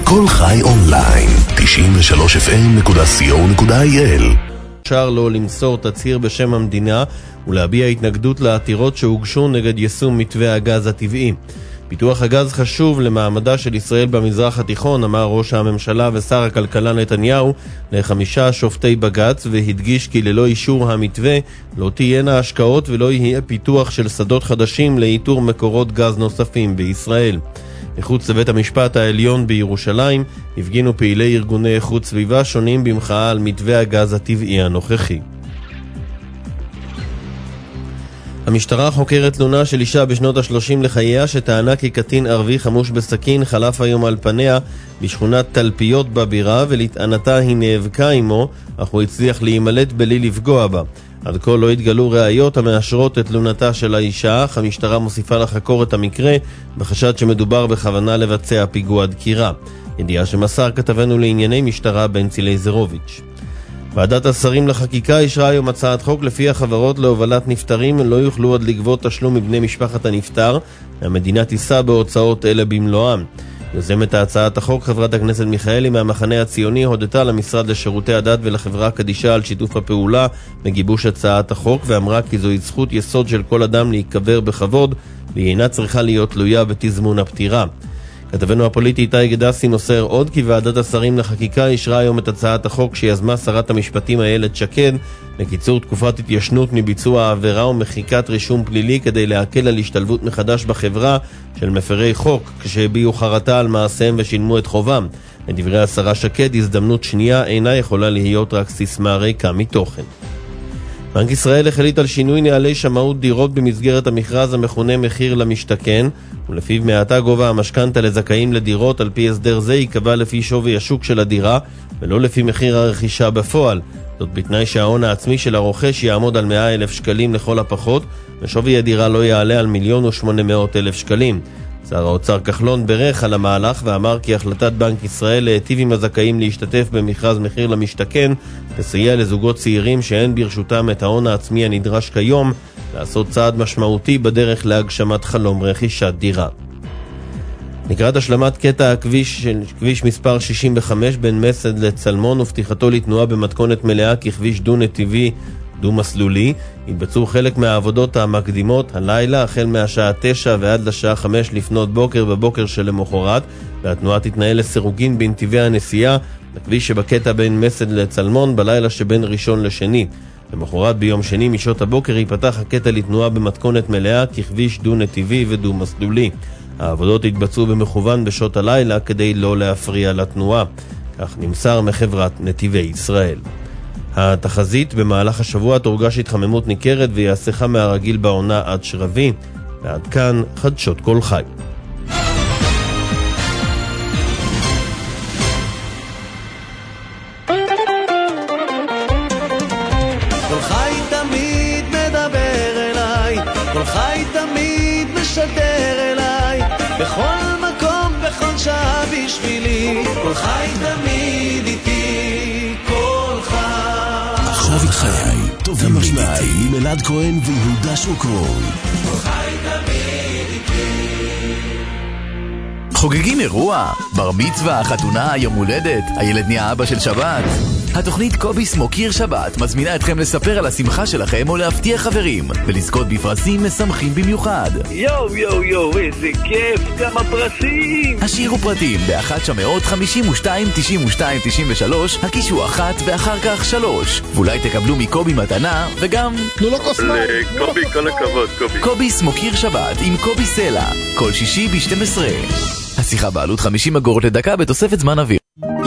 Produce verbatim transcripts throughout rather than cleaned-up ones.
כל חי אונליין, תשעים ושלוש אף אם נקודה סי או נקודה איי אל. אפשר לו למסור תצהיר בשם המדינה ולהביע התנגדות לעתירות שהוגשו נגד יישום מתווה הגז הטבעי. פיתוח הגז חשוב למעמדה של ישראל במזרח התיכון, אמר ראש הממשלה ושר הכלכלה נתניהו לחמישה שופטי בג"ץ, והדגיש כי ללא אישור המתווה לא תהיינה השקעות ולא יהיה פיתוח של שדות חדשים לאיתור מקורות גז נוספים בישראל. מחוץ לבית המשפט העליון בירושלים הפגינו פעילי ארגוני איכות סביבה שונים במחאה על מתווה הגז הטבעי הנוכחי. המשטרה חוקרת תלונה של אישה בשנות ה-שלושים לחייה שטענה כי קטין ערבי חמוש בסכין חלף היום על פניה בשכונת תלפיות בבירה, ולטענתה היא נאבקה עמו, אך הוא הצליח להימלט בלי לפגוע בה. עד כה לא התגלו ראיות המאשרות את תלונתה של האישה, אך המשטרה מוסיפה לחקור את המקרה בחשד שמדובר בכוונה לבצע פיגוע דקירה. ידיעה שמסר כתבנו לענייני משטרה בנצי לייזרוביץ'. ועדת השרים לחקיקה אישרה היום הצעת חוק לפי החברות להובלת נפטרים לא יוכלו עוד לגבות תשלום מבני משפחת הנפטר, והמדינה תישא בהוצאות אלה במלואם. יוזמת הצעת החוק חברת הכנסת מיכאלי מהמחנה הציוני הודתה למשרד לשירותי הדת ולחברה קדישה על שיתוף הפעולה בגיבוש הצעת החוק, ואמרה כי זוהי זכות יסוד של כל אדם להיקבר בכבוד והיא אינה צריכה להיות תלויה בתזמון הפטירה. כתבנו הפוליטי איתי גדסי מוסר עוד כי ועדת השרים לחקיקה אישרה היום את הצעת החוק שיזמה שרת המשפטים איילת שקד לקיצור תקופת התיישנות מביצוע העבירה ומחיקת רישום פלילי כדי להקל על השתלבות מחדש בחברה של מפרי חוק כשהביעו חרטה על מעשיהם ושילמו את חובם. לדברי השרה שקד, הזדמנות שנייה אינה יכולה להיות רק סיסמה ריקה מתוכן. בנק ישראל החליט על שינוי נהלי שמאות דירות במסגרת המכרז המכונה מחיר למשתכן, ולפיו מעתה גובה המשכנתה לזכאים לדירות על פי הסדר זה ייקבע לפי שווי השוק של הדירה ולא לפי מחיר הרכישה בפועל. זאת בתנאי שההון העצמי של הרוכש יעמוד על מאה אלף שקלים לכל הפחות, ושווי הדירה לא יעלה על מיליון ושמונה מאות אלף שקלים. שר האוצר כחלון ברך על המהלך ואמר כי החלטת בנק ישראל להיטיב עם הזכאים להשתתף במכרז מחיר למשתכן תסייע לזוגות צעירים שאין ברשותם את ההון העצמי הנדרש כיום לעשות צעד משמעותי בדרך להגשמת חלום רכישת דירה. לקראת השלמת קטע הכביש של כביש מספר שישים וחמש בין מסד לצלמון ופתיחתו לתנועה במתכונת מלאה ככביש דו-נתיבי דו-מסלולי, התבצעו חלק מהעבודות המקדימות הלילה החל מהשעה תשע ועד לשעה חמש לפנות בוקר בבוקר של למחרת, והתנועה תתנהל לסירוגין בנתיבי הנסיעה בכביש שבקטע בין מסד לצלמון בלילה שבין ראשון לשני. למחרת ביום שני משעות הבוקר ייפתח הקטע לתנועה במתכונת מלאה ככביש דו-נתיבי ודו-מסלולי. העבודות התבצעו במכוון בשעות הלילה כדי לא להפריע לתנועה, כך נמסר מחברת נתיבי ישראל. התחזית במהלך השבוע תורגש התחממות ניכרת ויעשה חם מהרגיל בעונה עד שרבי. ועד כאן חדשות כל חי. כל חי תמיד מדבר אליי, כל חי תמיד משדר אליי, בכל מקום בכל שעה בשבילי, כל חי תמיד איתי, כל חי חובי חיי, טובים משנאי, ממלעד כהן ויהודה שוקרון. כל חי תמיד איתי. חוגגים אירוע, בר מצווה, חתונה, יום הולדת, הילד נהיה אבא של שבת. התוכנית קוביס מוקיר שבת מזמינה אתכם לספר על השמחה שלכם או להפתיע חברים ולזכות בפרסים משמחים במיוחד. יו יו יו, איזה כיף, כמה פרסים. השאירו פרטים ב-אחת שמאות חמישים ושתיים תשעים ושתיים תשעים ושלוש, הקישו אחת ואחר כך שלוש, ואולי תקבלו מקובי מתנה וגם תנו לו כוס מים. קובי, כל הכבוד, קובי. קוביס מוקיר שבת עם קובי סלע, כל שישי ב-שתים עשרה. השיחה בעלות חמישים אגורות לדקה בתוספת זמן אוויר.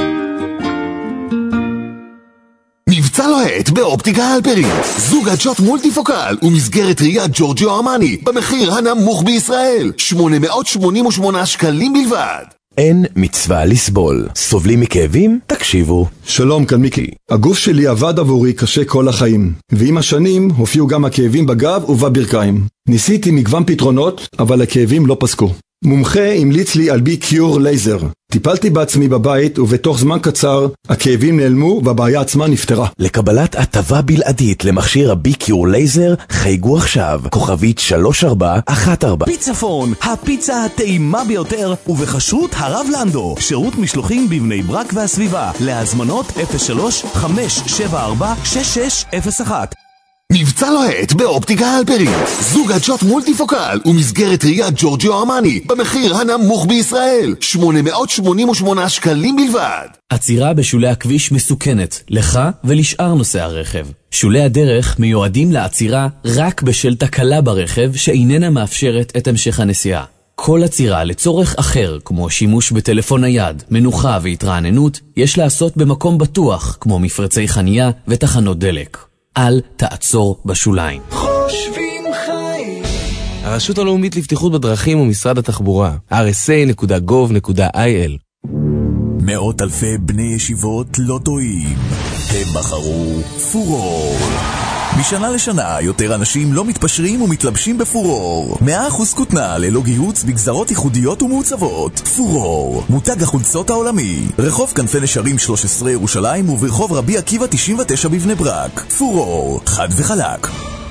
מבצע לוהט באופטיקה אלפרין, זוג עדשות מולטיפוקל ומסגרת ראיית ג'ורג'יו ארמני במחיר הנמוך בישראל, שמונה מאות שמונים ושמונה שקלים בלבד. אין מצווה לסבול. סובלים מכאבים? תקשיבו. שלום, כאן מיקי. הגוף שלי עבד עבורי קשה כל החיים, ועם השנים הופיעו גם הכאבים בגב ובברכיים. ניסיתי מגוון פתרונות, אבל הכאבים לא פסקו. מומחה המליץ לי על בי קיור לייזר. טיפלתי בעצמי בבית ובתוך זמן קצר הכאבים נעלמו והבעיה עצמה נפתרה. לקבלת הטבה בלעדית למכשיר הבי קיור לייזר חייגו עכשיו כוכבית שלוש ארבע אחת ארבע. פיצפון, הפיצה הטעימה ביותר ובחשרות הרב לנדו. שירות משלוחים בבני ברק והסביבה. להזמנות אפס שלוש חמש שבע ארבע שש שש אפס אחת. מבצע לוהט באופטיקה הלפרין. זוג עדשות מולטיפוקל ומסגרת ראייה ג'ורג'יו ארמני במחיר הנמוך בישראל, שמונה מאות שמונים ושמונה שקלים בלבד. עצירה בשולי הכביש מסוכנת לך ולשאר נוסעי הרכב. שולי הדרך מיועדים לעצירה רק בשל תקלה ברכב שאיננה מאפשרת את המשך הנסיעה. כל עצירה לצורך אחר, כמו שימוש בטלפון נייד, מנוחה והתרעננות, יש לעשות במקום בטוח, כמו מפרצי חנייה ותחנות דלק. אל תעצור בשוליים. חושבים חיים. הרשות הלאומית לבטיחות בדרכים ומשרד התחבורה, אר אס איי נקודה גוב נקודה איי אל. מאות אלפי בני ישיבות לא טועים. הם בחרו פורור. משנה לשנה יותר אנשים לא מתפשרים ומתלבשים בפורור. מאה אחוז כותנה ללא גיהוץ בגזרות ייחודיות ומעוצבות. פורור, מותג החולצות העולמי. רחוב כנפי נשרים שלוש עשרה ירושלים וברחוב רבי עקיבא תשעים ותשע בבני ברק. פורור, חד וחלק.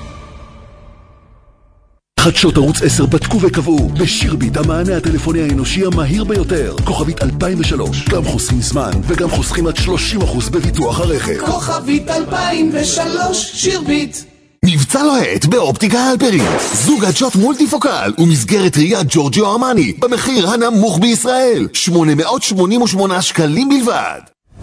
חדשות ערוץ עשר בדקו וקבעו בשירביט המענה הטלפוני האנושי המהיר ביותר, כוכבית אלפיים ושלוש. גם חוסכים זמן וגם חוסכים עד שלושים אחוז בביטוח הרכב. כוכבית אלפיים ושלוש, שירביט. מבצע לוהט באופטיקה הלפרין. זוג עדשות מולטיפוקל ומסגרת ראייה ג'ורג'יו ארמני במחיר הנמוך בישראל, שמונה מאות שמונים ושמונה שקלים בלבד.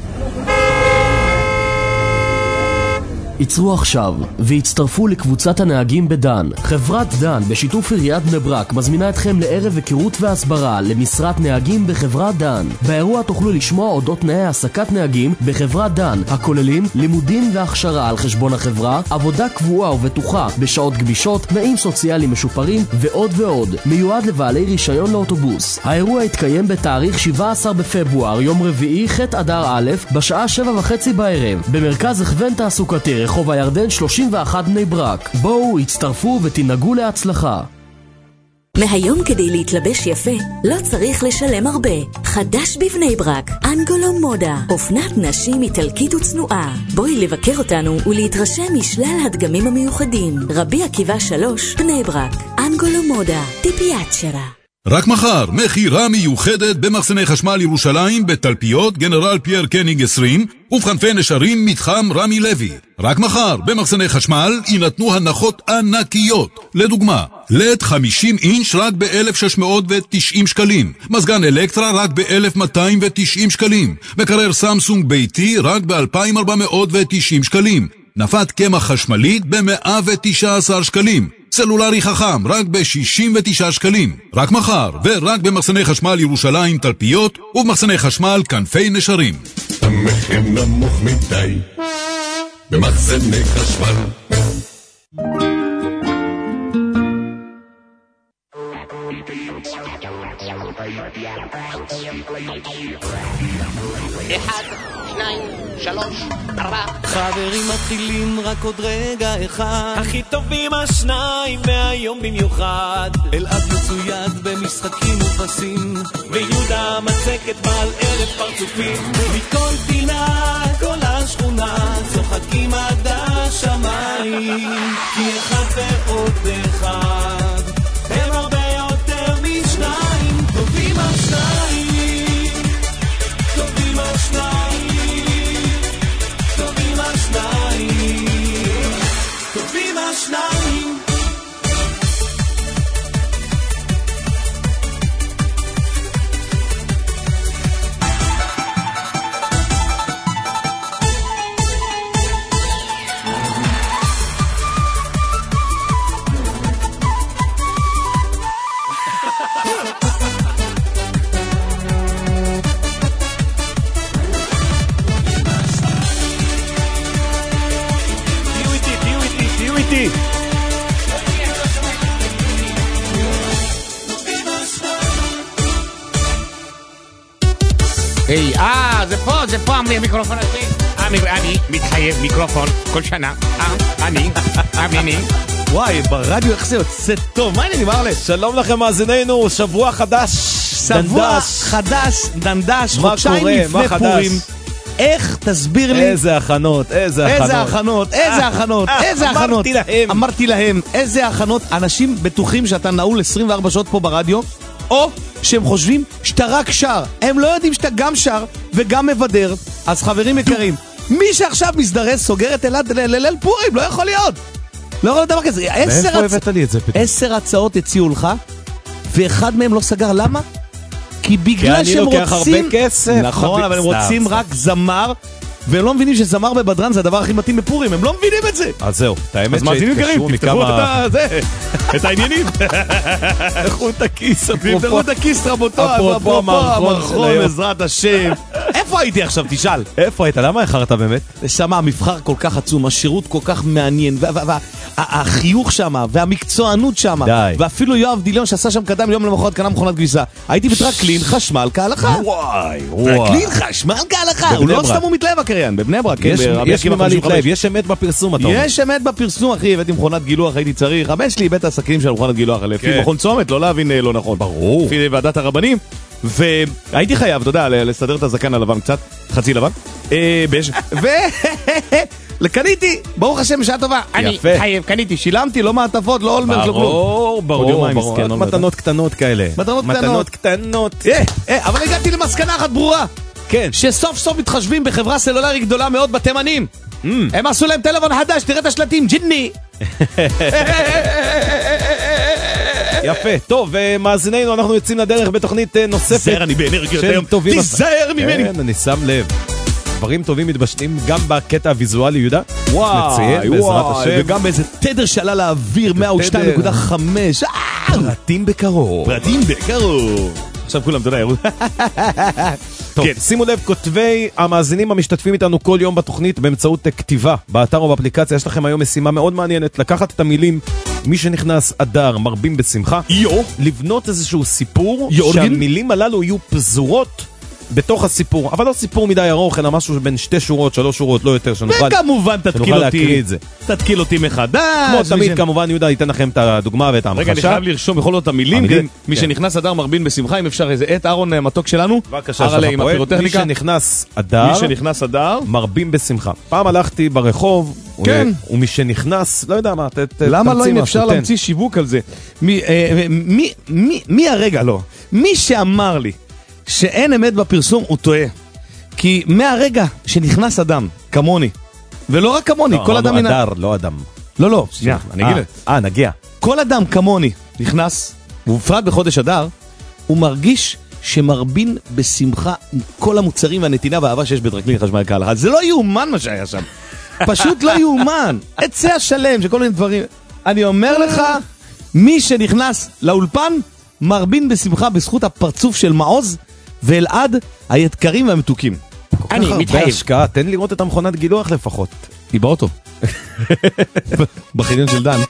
ייצרו עכשיו והצטרפו לקבוצת הנהגים בדן. חברת דן בשיתוף עיריית בני ברק מזמינה אתכם לערב היכרות והסברה למשרת נהגים בחברת דן. באירוע תוכלו לשמוע אודות תנאי העסקת נהגים בחברת דן, הכוללים לימודים והכשרה על חשבון החברה, עבודה קבועה ובטוחה בשעות גמישות, תנאים סוציאליים משופרים ועוד ועוד. מיועד לבעלי רישיון לאוטובוס. האירוע יתקיים בתאריך שבעה עשר בפברואר, יום רביעי, ח' אדר א', בשעה שבע וחצי בערב, במרכז הכוון תעסוקתי רחוב הירדן שלושים ואחת בני ברק. בואו, הצטרפו ותנהגו להצלחה. מהיום כדי להתלבש יפה לא צריך לשלם הרבה. חדש בבני ברק, אנגולו מודה, אופנת נשים איטלקית וצנועה. בואי לבקר אותנו ולהתרשם משלל הדגמים המיוחדים. רבי עקיבא שלוש, בני ברק, אנגולו מודה, טיפיית שרה. רק מחר, מחירה מיוחדת במחסני חשמל ירושלים בתלפיות גנרל פייר קניג עשרים ובכנפי נשרים מתחם רמי לוי. רק מחר, במחסני חשמל ינתנו הנחות ענקיות. לדוגמה, לד חמישים אינץ' רק ב-אלף שש מאות ותשעים שקלים, מזגן אלקטרה רק ב-אלף מאתיים ותשעים שקלים, מקרר סמסונג ביתי רק ב-אלפיים ארבע מאות ותשעים שקלים, נפת קמח חשמלית ב-מאה ותשע עשרה שקלים, סלולרי חכם רק ב-שישים ותשעה שקלים. רק מחר ורק במחסני חשמל ירושלים תלפיות ובמחסני חשמל כנפי נשרים. המחיר נמוך מדי במחסני חשמל. אחד, שניים, שלוש, ארבע. חברים מתחילים רק עוד רגע אחד. הכי טובים השניים מהיום במיוחד. אלעד מצויד במשחקים ופסים, ויהודה מצקת בעל ערב פרצופים. מכל פינה, כל השכונה, צוחקים עד השמיים. כי אחד ועוד אחד הם הרבה יותר משניים. טובים השניים, טובים השניים, טובים השניים, טובים השניים. היי, אה, זה פה, זה פה המיקרופון הזה. אני מתחייב מיקרופון כל שנה. אה, אני, אני, וואי, ברדיו איך זה יוצא טוב. מה העניינים, ארלה? שלום לכם מאזינינו, שבוע חדש. שבוע חדש, דנדש, חודשיים לפני פורים. איך תסביר לי? איזה הכנות, איזה הכנות. איזה הכנות, איזה הכנות, איזה הכנות. אמרתי להם. אמרתי להם, איזה הכנות. אנשים בטוחים שאתה נעול עשרים וארבע שעות פה ברדיו, או שהם חושבים שאתה רק שר. הם לא יודעים שאתה גם שר וגם מבדר. אז חברים יקרים, מי שעכשיו מזדרז סוגר את אלעד לליל פורים, לא יכול להיות. לא יכול להיות דבר כזה. מאיפה הבאת לי את זה פתאום? עשר הצעות הציעו לך, ואחד מהם לא סגר. למה? כי בגלל שהם רוצים... כי אני לוקח הרבה כסף. נכון, אבל הם רוצים רק זמר, והם לא מבינים שזמר בבדרן זה הדבר הכי מתאים בפורים. הם לא מבינים את זה. אז זהו, את האמת שהתקשרו מכמה... את העניינים. תפתחו את הכיס. תפתחו את הכיס, רבותיי. אפרופו המערכון, בעזרת השם. איפה הייתי עכשיו, תשאל? איפה היית? למה איחרת באמת? שמה, המבחר כל כך עצום, השירות כל כך מעניין, והחיוך שמה, והמקצוענות שמה, ואפילו יואב דיליון שעשה שם קדם יום למחרת קנה מכונת כביסה. הייתי בטרקלין חשמל כהלכה. וואי, וואי. טרקלין חשמל כהלכה. הוא לא סתם הוא מתלהב הקריין, בבני ברק. יש ממה להתלהב, יש אמת בפרסום, אתה אומר. יש אמת בפרסום, אחי, הבאתי מכונת גילוח, הייתי צריך. הבן שלי הבאת עסקים של מכונת גילוח, לפי מכון צומת, לא להבין לא נכון. ברור. לפי ועדת הרבנים. והייתי חייב, אתה יודע, לסדר את הזקן הלבן קצת, חצי לבן. ו... לקניתי, ברוך השם, בשעה טובה. אני חייב, קניתי, שילמתי, לא מעטפות, לא אולמר, לא כלום. ברור, ברור, ברור. מתנות קטנות כאלה. מתנות קטנות. אבל הגעתי למסקנה אחת ברורה. כן. שסוף סוף מתחשבים בחברה סלולרית גדולה מאוד בתימנים. הם עשו להם טלפון חדש, תראה את השלטים, ג'יני. יפה, טוב, מאזינינו, אנחנו יוצאים לדרך בתוכנית נוספת. תיזהר, אני באנרגיות היום. תיזהר ממני. כן, אני שם לב. דברים טובים מתבשלים גם בקטע הוויזואלי, יהודה. וואי, וואי, וגם באיזה תדר שעלה לאוויר, מאה ושתיים נקודה חמש. פרטים בקרוב. פרטים בקרוב. עכשיו כולם, אתה יודע, ירוד. טוב, שימו לב, כותבי המאזינים המשתתפים איתנו כל יום בתוכנית באמצעות כתיבה, באתר או באפליקציה. יש לכם היום משימה מאוד מעניינת, לקחת את המילים מי שנכנס אדר, מרבים בשמחה, לבנות איזשהו סיפור, שהמילים הללו יהיו פזורות בתוך הסיפור, אבל לא סיפור מדי ארוך, אלא משהו בין שתי שורות, שלוש שורות, לא יותר, שנוכל, וכמובן תתקיל אותי, תתקיל אותי מחדש. כמו תמיד, ש... כמובן, יהודה ייתן לכם את הדוגמה ואת ההמחשה. רגע, אני חייב לרשום בכל זאת המילים, המילים מי כן. שנכנס אדר מרבין בשמחה, אם אפשר איזה עת אהרון מתוק שלנו, הרלה עם הפירוטכניקה. מי שנכנס אדר, מי שנכנס אדר, מרבים בשמחה. פעם הלכתי ברחוב, כן. ומי שנכנס, לא יודע מה, ת, ת, למה לא אם אפשר להמציא שיווק על זה? מי, אה, מי, מי, מי הרגע לא? מי שאמר לי שאין אמת בפרסום הוא טועה. כי מהרגע שנכנס אדם, כמוני, ולא רק כמוני, כל אדם... לא, אדר, לא אדם. לא, לא, שנייה, אני אגיד את אה, נגיע. כל אדם כמוני נכנס, ובפרט בחודש אדר, הוא מרגיש שמרבין בשמחה עם כל המוצרים והנתינה והאהבה שיש בטרקלין חשמל כהלכה. זה לא יאומן מה שהיה שם. פשוט לא יאומן. עצה השלם שכל מיני דברים. אני אומר לך, מי שנכנס לאולפן, מרבין בשמחה בזכות הפרצוף של מעוז, ואלעד היקרים והמתוקים. אני מתחייב. בהשקעה, תן לראות את המכונת גילוח לפחות. היא באוטו. בחניון של דן.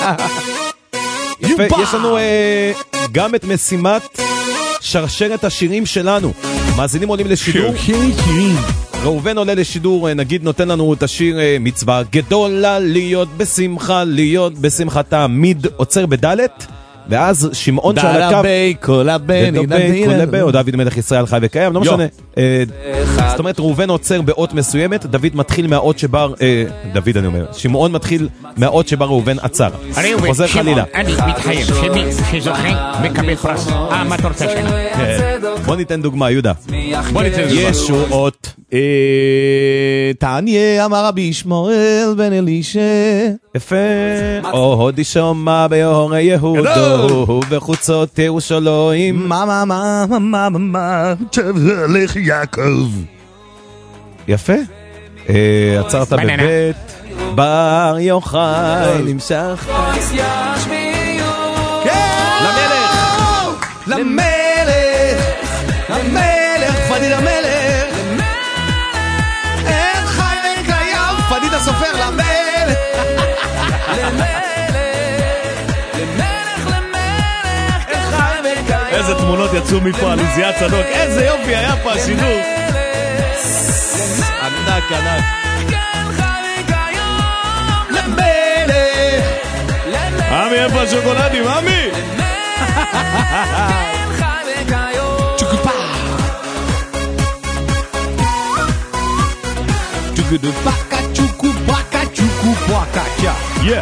יפה, יש לנו גם את משימת שרשרת השירים שלנו. מאזינים עולים לשידור. ראובן עולה לשידור, נגיד נותן לנו את השיר מצווה גדולה להיות בשמחה, להיות בשמחה תמיד, עוצר בדלת. ואז שמעון שעל הקו דרבי קולה בני דבי או דוד מלך ישראל חי וקיים, לא משנה. זאת אומרת, ראובן עוצר באות מסוימת, דוד מתחיל מהאות שבר, דוד אני אומר, שמעון מתחיל מהאות שבר ראובן עצר. חוזר חלילה. אני מתחייב שמי שזוכה מקבל פרס. אה, מה אתה רוצה שנה? בוא ניתן דוגמה, יהודה. בוא ניתן דוגמה. ישועות. תעניה אמר רבי ישמעאל בן אלישע. יפה. או הודי שומע ביהורי יהודו בחוצות ירושלים. מה מה מה מה מה מה תבלך יעקב. יפה. עצרת בבית בר יוחאי נמשך למלך למלך למלך פדיד המלך אין חי וקיים פדיד הסופר למלך איזה תמונות יצאו מפה על עוזיה צדוק, איזה יופי היה פה השידור. ענק ענק למלך עמי, איפה השוקולדים, עמי? צ'וקופה צ'וקודופקה צ'וקופקה צ'וקופקה יא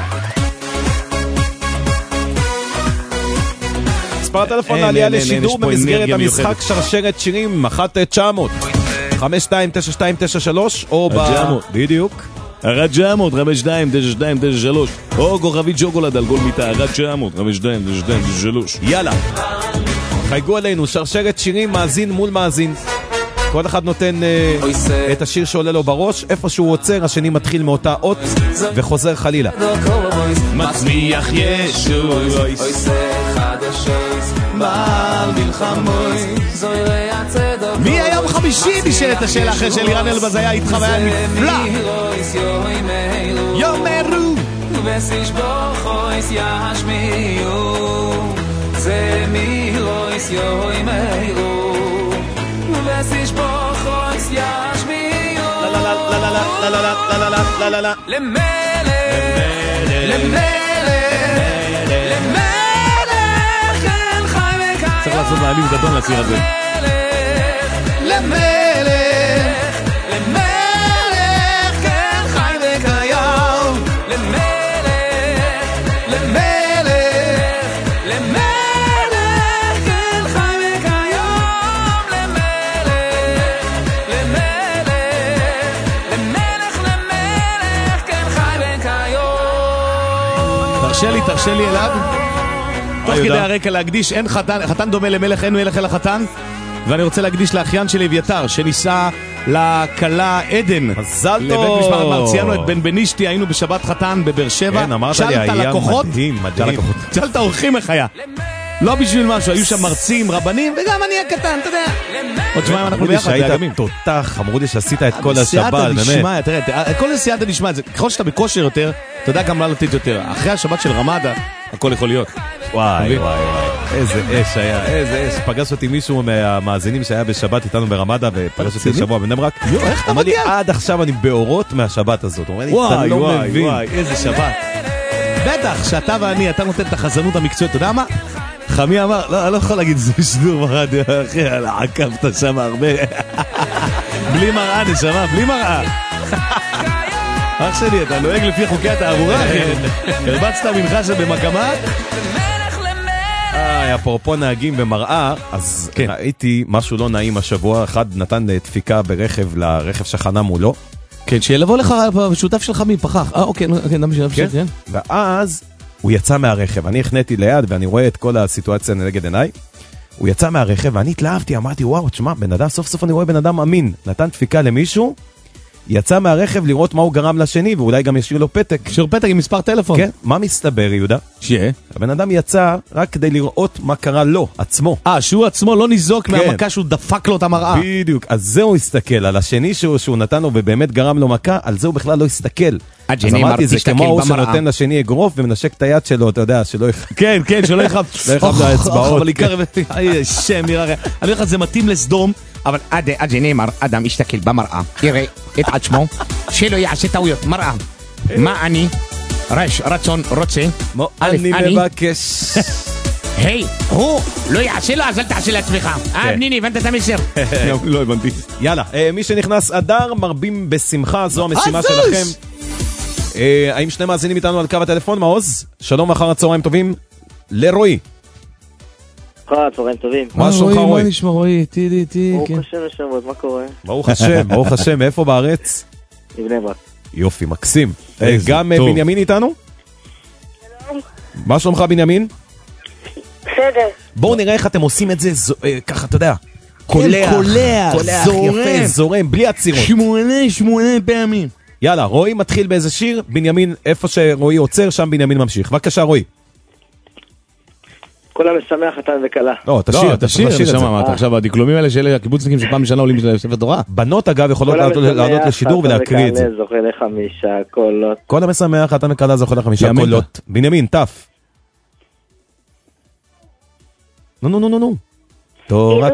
מספר הטלפון העלייה לשידור במסגרת המשחק שרשרת שירים אחת תשע מאות חמש שתיים תשע שתיים תשע שלוש או ב... בדיוק אחת תשע מאות חמש שתיים תשע שתיים תשע שלוש או כוכבית שוקולד על כל מיטה אחת תשע מאות חמש שתיים תשע שתיים תשע שלוש. יאללה, חייגו עלינו, שרשרת שירים, מאזין מול מאזין, כל אחד נותן uh, את השיר שעולה לו בראש, איפה שהוא עוצר השני מתחיל מאותה אות וחוזר חלילה. מצמיח ישו מי היום חמישי נשאלת השאלה אחרי שלירן אלבז היה איתך והיה נפלא. יומרו וסיש בוחויס ישמיעו זה מירויס יומרו וסיש בוחויס ישמיעו לה לה לה לה לה לה לה לה לה לה לה למלך למלך למלך אל חי וקיים צריך לעשות מעלים גדול לשיר הזה למלך למלך כן חי וקיים למלך למלך למלך כן חי וקיים למלך למלך למלך למלך כן חי וקיים. תרשה לי תרשה לי אלעד תוך כדי הרקע להקדיש, אין חתן, חתן דומה למלך, אין מלך אלא חתן, ואני רוצה להקדיש לאחיין שלי אביתר, שניסה לכלה עדן. מזל טוב. לבית משפחת מרציאנו, את בן בנישתי, היינו בשבת חתן בבאר שבע. כן, אמרת לי, היה מדהים, מדהים. שאל את האורחים איך היה. לא בשביל משהו, היו שם מרצים, רבנים, וגם אני הקטן, אתה יודע. עוד שבועיים אנחנו ביחד, זה הימים. תותח, אמרו לי שעשית את כל השבת, באמת. תראה, כל הסייעתא נשמע את זה, ככל שאתה בכושר יותר, אתה יודע גם מה לתת יותר. אחרי השבת של רמדה, הכל יכול להיות. וואי, וואי, וואי. איזה אש היה, איזה אש. פגש אותי מישהו מהמאזינים שהיה בשבת איתנו ברמדה, ופגש אותי שבוע בני ברק. איך אתה אמר לי, מגיע? עד עכשיו אני באורות מהשבת הזאת. הוא אומר לי, אתה וואי, לא וואי, מבין. וואי, איזה שבת. בטח, שאתה ואני, אתה נותן את החזנות המקצועית, אתה יודע מה? חמי אמר, לא, אני לא יכול להגיד, זה שידור ברדיו, אחי, עקבת שם הרבה. בלי מראה, נשמה, בלי מראה. אח שלי, אתה נוהג לפי חוקי התעבורה, אחי. הרבצת מנחה שבמקמת? אה, אפרופו נהגים במראה, אז ראיתי משהו לא נעים השבוע, אחד נתן דפיקה ברכב לרכב שחנה מולו. כן, שילבוא לך שותף של חמי, פחח. אה, אוקיי, כן, נמי שותף של כן. ואז הוא יצא מהרכב, אני הכנתי ליד ואני רואה את כל הסיטואציה נגד עיניי. הוא יצא מהרכב ואני התלהבתי, אמרתי, וואו, תשמע, בן אדם, סוף סוף אני רואה בן אדם אמין, נתן דפיקה למישהו, יצא מהרכב לראות מה הוא גרם לשני, ואולי גם ישאיר לו פתק. ישאיר פתק עם מספר טלפון. כן, מה מסתבר, יהודה? שיהיה. הבן אדם יצא רק כדי לראות מה קרה לו, עצמו. אה, שהוא עצמו לא ניזוק כן. מהמכה שהוא דפק לו את המראה. בדיוק, אז זה הוא הסתכל, על השני שהוא, שהוא נתן לו ובאמת גרם לו מכה, על זה הוא בכלל לא הסתכל. אז אמרתי, זה כמו הוא שנותן לשני אגרוף ומנשק את היד שלו, אתה יודע, שלא יחב. כן, כן, שלא יחב. לא יחב לאצבעות. אבל עיקר, איי, שם, יראה. אני אומר לך, זה מתאים לסדום, אבל עד זה נאמר, אדם יסתכל במראה, יראה את עצמו, שלא יעשה טעויות, מראה. מה אני, רש, רצון, רוצה, אני מבקש. היי, הוא לא יעשה לו, אז אל תעשה לעצמך. אה, בניני, הבנת את המסר? לא הבנתי. יאללה, מי שנכנס אדר, מרבים בשמחה, זו המשימה שלכם. האם שני מאזינים איתנו על קו הטלפון, מעוז? שלום ואחר הצהריים טובים, לרועי. אחר הצהריים טובים. מה שלומך רועי? מה נשמע רועי? איתי, איתי. ברוך השם נשמות, מה קורה? ברוך השם, ברוך השם, מאיפה בארץ? מבני ברק. יופי, מקסים. גם בנימין איתנו? שלום. מה שלומך בנימין? בסדר. בואו נראה איך אתם עושים את זה, ככה, אתה יודע. קולח, קולח, יפה, זורם, בלי עצירות. שמונה, שמונה פעמים. יאללה, רועי מתחיל באיזה שיר, בנימין, איפה שרועי עוצר, שם בנימין ממשיך. בבקשה, רועי. כל המשמח חתן וכלה. לא, תשאיר, תשאיר את זה. עכשיו, הדקלומים האלה של הקיבוצניקים שפעם בשנה עולים לספר תורה. בנות, אגב, יכולות לעלות לשידור ולהקריא את זה. זוכה לחמישה קולות. כל המשמח חתן וכלה זוכה לחמישה קולות. בנימין, תף. נו, נו, נו, נו, נו. טוב,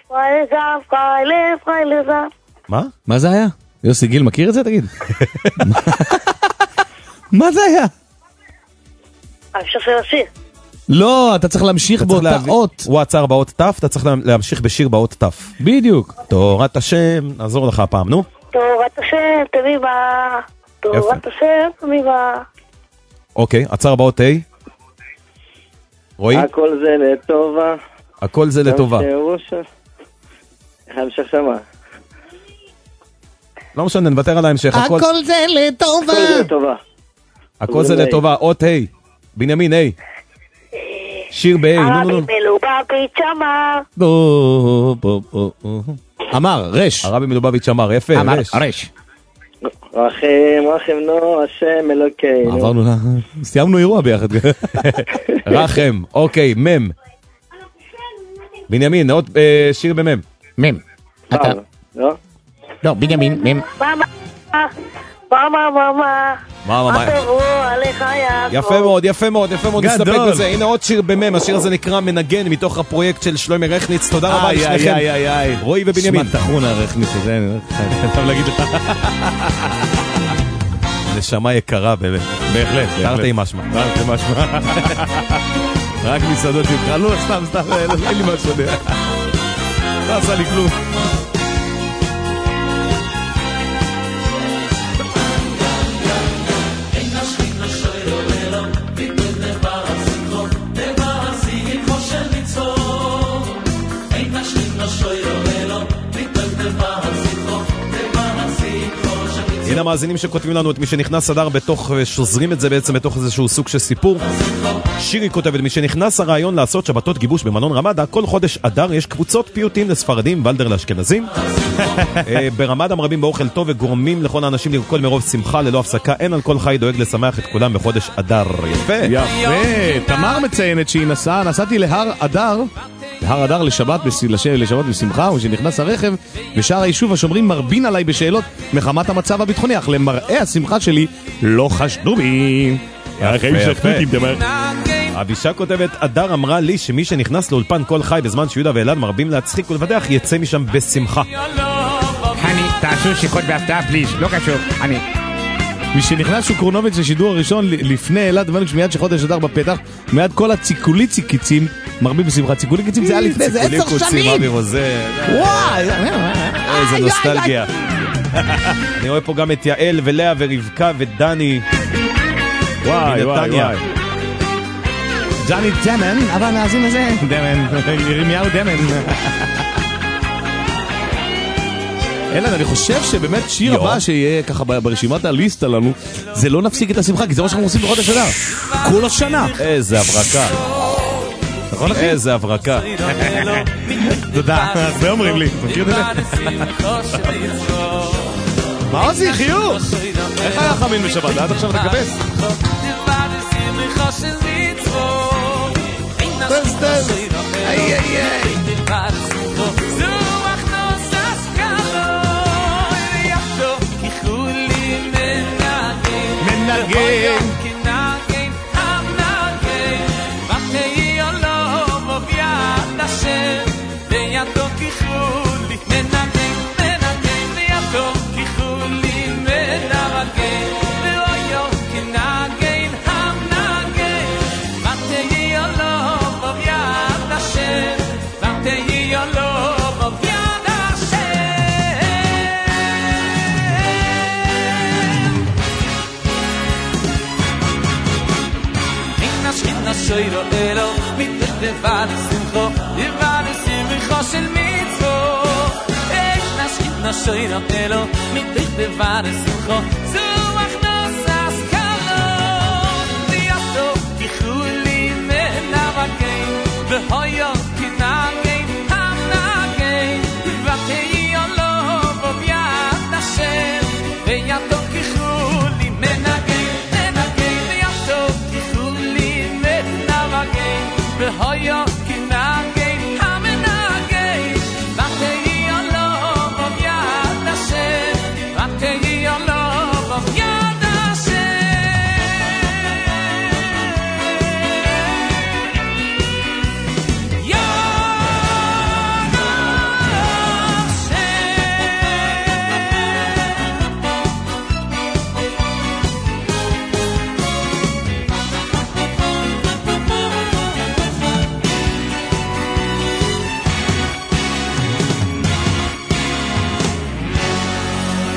מה? מה זה היה? יוסי גיל מכיר את זה? תגיד. מה זה היה? אפשר של השיר. לא, אתה צריך להמשיך באותה אות. הוא עצר באות תף, אתה צריך להמשיך בשיר באות תף. בדיוק. תורת השם, נעזור לך הפעם, נו. תורת השם תמימה, תורת השם תמימה. אוקיי, עצר באות A. רואי? הכל זה לטובה. הכל זה לטובה. המשך שמה. לא משנה, נוותר על ההמשך. הכל זה לטובה. הכל זה לטובה. הכל זה לטובה, אות A. בנימין A. שיר ב-A, נו נו נו. הרבי מלובביץ' אמר. אמר, רש. הרבי מלובביץ' אמר, יפה, רש. רש. רחם, רחם נו, השם אלוקינו. עברנו, סיימנו אירוע ביחד. רחם, אוקיי, מם. בנימין, עוד שיר במם. מם. אתה... לא? לא, בנימין, מם. מה, מה, מה, מה, מה, מה, מה, תבוא עליך יעקב. יפה מאוד, יפה מאוד, יפה מאוד, נסתפק גדול. בזה. הנה עוד שיר במם, השיר הזה נקרא מנגן מתוך הפרויקט של שלומי רכניץ. תודה רבה לשניכם. איי, איי, איי. רועי ובנימין. שמע תחון הרכניץ הזה, אני חייב להגיד לך. נשמה יקרה באמת. בהחלט, תרתי משמע. תרתי משמע. רק מסעדות יוקרה, לא, סתם, סתם, אין לי משהו. לא עשה לי כלום. הנה המאזינים שכותבים לנו את מי שנכנס אדר בתוך, שוזרים את זה בעצם בתוך איזשהו סוג של סיפור. שירי כותבת, מי שנכנס הרעיון לעשות שבתות גיבוש במלון רמדה, כל חודש אדר יש קבוצות פיוטים לספרדים, ולדר לאשכנזים. ברמדה מרבים באוכל טוב וגורמים לכל האנשים לרקוד מרוב שמחה ללא הפסקה. אין על כל חי דואג לשמח את כולם בחודש אדר. יפה. יפה. תמר מציינת שהיא נסעה, נסעתי להר אדר, להר אדר לשבת, לשבת בשמחה, ושנכנס הרכב, ושאר היישוב השומרים מרבין עליי בשאלות מחמת המצב הביטחוני, אך למראה השמחה שלי לא חשדו בי. יפה, יפה. אבישה כותבת, אדר אמרה לי שמי שנכנס לאולפן כל חי בזמן שיהודה ואלעד מרבים להצחיק ולבדח יצא משם בשמחה. חני, תעשו שיחות בהפתעה פליז, לא קשור, אני... מי שנכנס שוקרונוביץ' לשידור הראשון לפני אלעד ובנק שמיד שחודש אדר בפתח, מיד כל הציקולי ציקיצים מרבים בשמחה. ציקולי ציקיצים זה היה לפני, זה עשר שנים. וואי, איזה נוסטלגיה. אני רואה פה גם את יעל ולאה ורבקה ודני. וואי וואי וואי. ג'ני דמן, אבל נאזין לזה. דמן, ירמיהו דמן. אלן, אני חושב שבאמת שיר הבא שיהיה ככה ברשימת הליסטה לנו, זה לא נפסיק את השמחה, כי זה מה שאנחנו עושים בחודש אדר. כל השנה. איזה הברקה. נכון אחי? איזה הברקה. תודה, זה אומרים לי. מכיר את זה? מה עושה חיוך? איך היה חמין בשבת? עד עכשיו תקבס? טסטל. איי איי איי. מנגן כנגן המנגן ותהי עולו וביד השם וידו כחולי מנגן מנגן וידו כחולי מנגן ואויו כנגן המנגן ותהי עולו וביד השם ותהי עולו שוירו אלו מתדבר שמחו דבר שמחו של מצוו איך נשכית נשוירו אלו מתדבר שמחו זוח נוסס קלות ויאטו כחולי מנבגן והויו כנגן המנגן ותהי עולו וביד השם ויאטו כחולי מנגן מנגן ויאטו כחולי והויו כנגן המנגן ותהי עולו וביד השם ותהי עולו וביד השם יא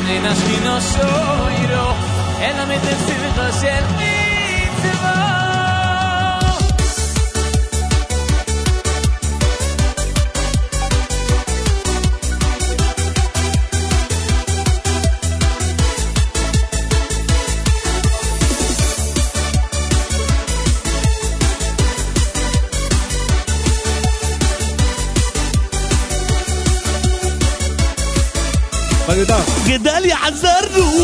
Nena shkino shoiro Ela me te sirva shel mitzvah גדליה חזרנו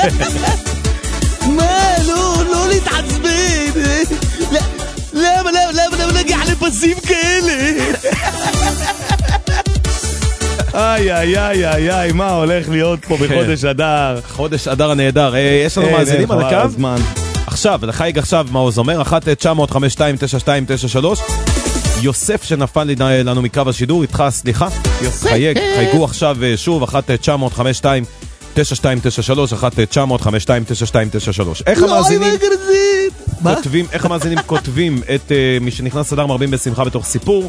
מה לא לא להתעצבן למה למה למה למה נגיע לפסים כאלה איי איי איי איי איי מה הולך להיות פה בחודש אדר חודש אדר הנהדר יש לנו מאזינים על הקו עכשיו לחייג עכשיו מה הוא אומר אחת תשע אפס אפס חמש שתיים תשע שתיים תשע שלוש יוסף שנפל לנו מקו השידור איתך סליחה חייג חייגו עכשיו שוב אחת תשע אפס אפס חמש שתיים תשע שתיים תשע שלוש אחת תשע אפס אפס חמש שתיים תשע שתיים תשע שלוש איך המאזינים כותבים איך המאזינים כותבים את מי שנכנס אדר מרבים בשמחה בתוך סיפור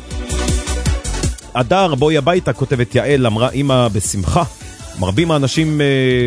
אדר בואי הביתה כותבת יעל אמרה אמא בשמחה מרבים האנשים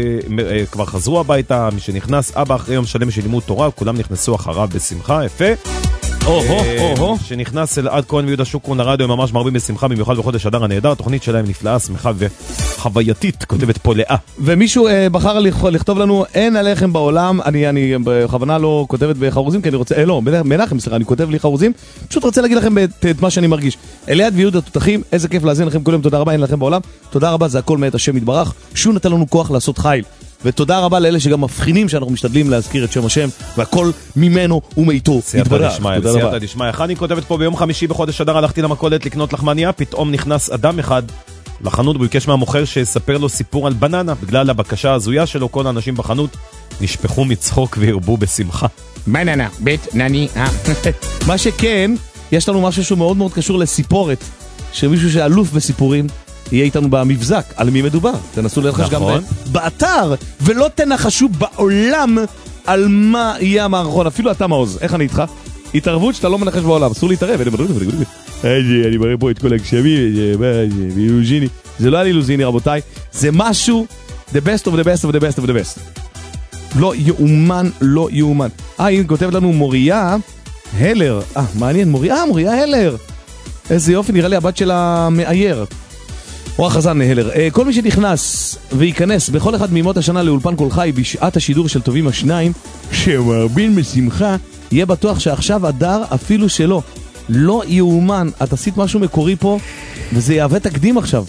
כבר חזרו הביתה מי שנכנס אבא אחרי יום שלם של לימוד תורה כולם נכנסו אחריו בשמחה יפה אוהו, אוהו. שנכנס אלעד כהן ויהודה שוקרון הרדיו הם ממש מרבים בשמחה במיוחד בחודש אדר הנהדר התוכנית שלהם נפלאה, שמחה וחווייתית כותבת פה לאה ומישהו אה, בחר לכתוב לנו אין עליכם בעולם אני, אני בכוונה לא כותבת בחרוזים כי אני רוצה, אה, לא, מנחם סליחה אני כותב לי חרוזים פשוט רוצה להגיד לכם את, את מה שאני מרגיש אלעד ויהודה תותחים איזה כיף להזין לכם כל יום תודה רבה אין לכם בעולם תודה רבה זה הכל מאת השם יתברך שהוא נתן לנו כוח לעשות חיל ותודה רבה לאלה שגם מבחינים שאנחנו משתדלים להזכיר את שם השם והכל ממנו ומאיתו יתברך. סייעתא דשמיא. חני כותבת פה ביום חמישי בחודש אדר הלכתי למכולת לקנות לחמניה פתאום נכנס אדם אחד לחנות וביקש מהמוכר שיספר לו סיפור על בננה בגלל הבקשה הזויה שלו כל האנשים בחנות נשפכו מצחוק והרבו בשמחה בננה בית נני מה שכן יש לנו משהו שהוא מאוד מאוד קשור לסיפורת שמישהו שאלוף בסיפורים יהיה איתנו במבזק, על מי מדובר. תנסו ללחש גם באתר, ולא תנחשו בעולם על מה יהיה המערכון. אפילו אתה מעוז, איך אני איתך? התערבות שאתה לא מנחש בעולם, אסור להתערב. אני מראה פה את כל הגשמים, אילוזיני. זה לא היה אילוזיני רבותיי, זה משהו, the best of the best of the best of the best. לא יאומן, לא יאומן. אה, הנה כותבת לנו מוריה הלר. אה, מעניין, מוריה, מוריה הלר. איזה יופי, נראה לי הבת של המאייר. אור חזן הלר, כל מי שנכנס וייכנס בכל אחד מימות השנה לאולפן כל חי בשעת השידור של טובים השניים שמרבין בשמחה יהיה בטוח שעכשיו אדר אפילו שלא לא יאומן, את עשית משהו מקורי פה וזה יהווה תקדים עכשיו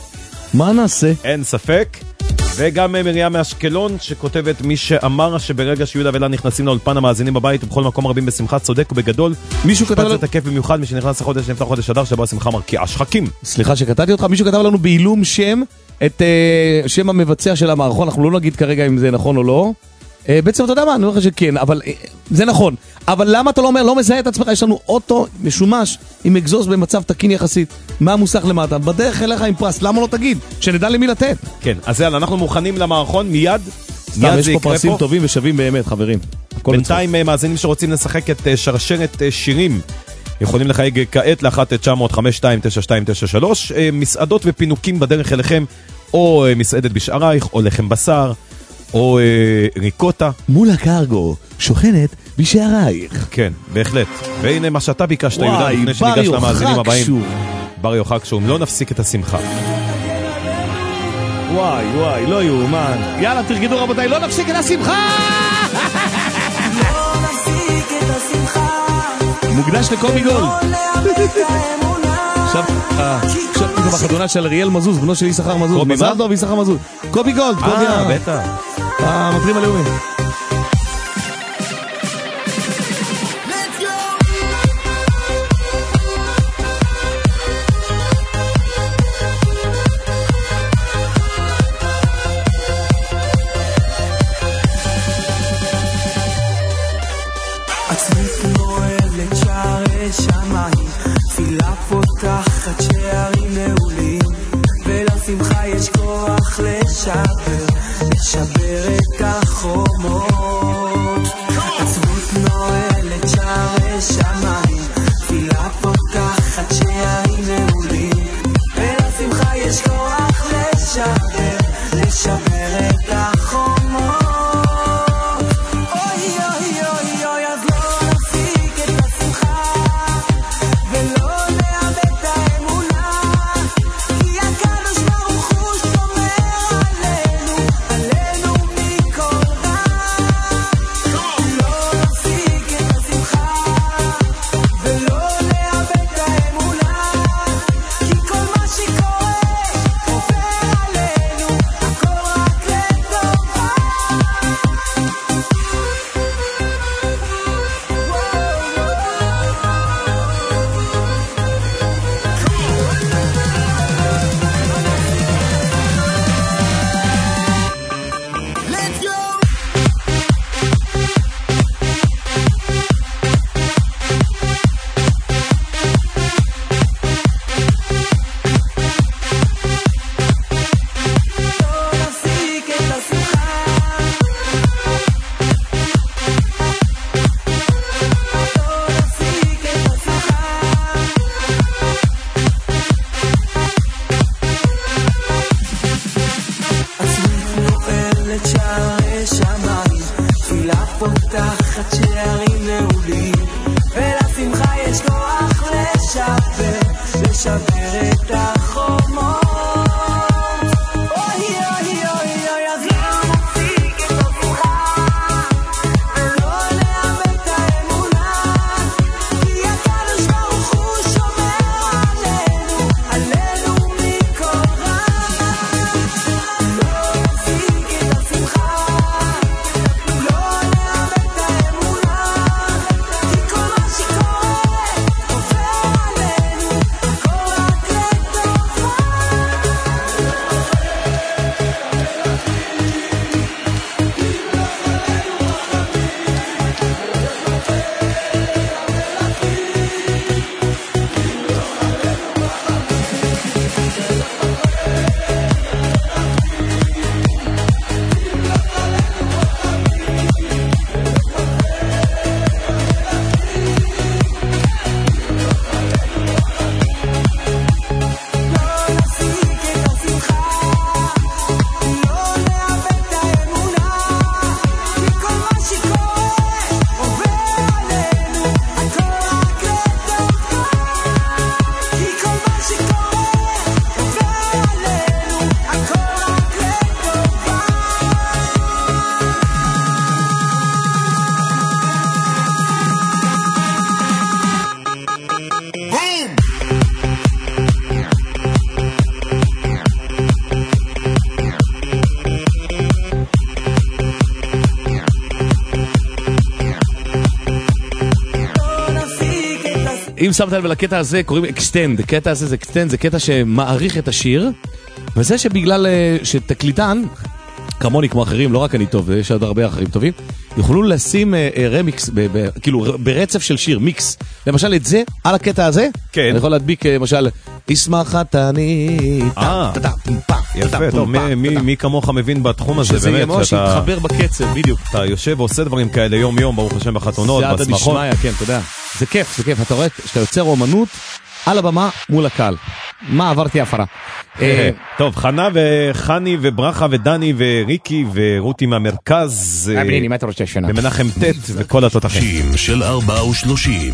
מה נעשה? אין ספק וגם מרים מאשקלון שכותבת מי שאמר שברגע שיהודה ואלה נכנסים לאולפן המאזינים בבית ובכל מקום רבים בשמחה צודק ובגדול מישהו כתב לנו... זה תקף במיוחד מי שנכנס לחודש נפתח חודש אדר שבו השמחה מרקיעה שחקים סליחה שקטעתי אותך מישהו כתב לנו בעילום שם את uh, שם המבצע של המערכון אנחנו לא נגיד כרגע אם זה נכון או לא uh, בעצם אתה יודע מה אני אומר לך שכן אבל uh, זה נכון אבל למה אתה לא אומר לא מזהה את עצמך יש לנו אוטו משומש עם אקזוס במצב תקין יחסית מה המוסך למטה בדרך אליך עם פרס למה לא תגיד שנדע למי לתת כן אז יאללה אנחנו מוכנים למערכון מיד סתם יש פה פרסים טובים ושווים באמת חברים בינתיים מאזינים שרוצים לשחק את שרשרת שירים יכולים לחייג כעת ל-אחת תשע אפס אפס חמש שתיים תשע שתיים תשע שלוש מסעדות ופינוקים בדרך אליכם או מסעדת בשערייך או לחם בשר או ריקוטה מול הקרגו שוכנת בשערייך כן בהחלט והנה מה שאתה ביקשת יהודה לפני שניגש למאזינים הבאים בר יוחק שום לא נפסיק את השמחה וואי וואי לא יאומן יאללה תרגדו רבותיי לא נפסיק את השמחה לא נפסיק את השמחה מוקדש לקובי גולד עכשיו עכשיו פתאום החתונה של אריאל מזוז בנו של יששכר מזוז מזל טוב יששכר מזוז קובי גולד אה בטח המטרים הלאומי פותחת שערים נעולים ולשמחה יש כוח לשבר לשבר את החומות עצמות נועלת שערי שמיים תפילה פותחת שערים נעולים ולשמחה יש כוח לשבר לשבר את החומות. אוי אוי אוי אוי, אז לא נפסיק את השמחה ולא נאבד את האמונה, כי הקדוש ברוך הוא שומר עלינו, עלינו מכל רע. לא נפסיק את השמחה ולא נאבד את האמונה, כי כל מה שקורה עובר עלינו, הכל רק לטובה. Let's go! לא נפסיק את השמחה, לא נפסיק את השמחה. עצמית נועלת שערי שמיים, תפילה פותחת שערים נעולים, ולשמחה יש כוח לשבר, לשבר את החומות. אוי אוי אוי אוי, אז לא נפסיק את השמחה ולא נאבד את האמונה, כי הקדוש ברוך הוא שומר עלינו, עלינו מכל רע. לא נפסיק את השמחה לא נאבד את האמונה, כי כל מה שקורה עובר עלינו, הכל רק לטובה. לא נפסיק את השמחה לא נאבד את האמונה, כי כל מה שקורה עובר עלינו, הכל רק לטובה. כי כל מה שקורה עובר עלינו, הכל רק לטובה. לא נפסיק את השמחה. אם שמת לב לקטע הזה קוראים אקסטנד, קטע הזה זה אקסטנד, זה קטע שמעריך את השיר, וזה שבגלל אה, שתקליטן, כמוני כמו אחרים, לא רק אני טוב, יש עוד הרבה אחרים טובים, יוכלו לשים אה, אה, רמיקס, ב, ב, כאילו ר- ברצף של שיר, מיקס, למשל את זה, על הקטע הזה, כן. אני יכול להדביק אה, למשל, ישמח חתני, אה, יפה, טוב, מי- מי- מי כמוך מבין בתחום הזה, שזה באמת, ממש שאתה- יתחבר בקצב, בדיוק. אתה יושב ועושה דברים כאלה יום יום, ברוך השם, בחתונות, סייעתא בשמחות. דשמיא, כן, אתה יודע. זה כיף, זה כיף, אתה רואה שאתה יוצר אומנות על הבמה מול הקהל. מה עברתי הפרה? אה, טוב, חנה וחני וברכה ודני וריקי ורותי מהמרכז, אה, בניני, מה אתה רוצה שנה? במנחם ט' וכל התותחים. של ארבע ושלושים.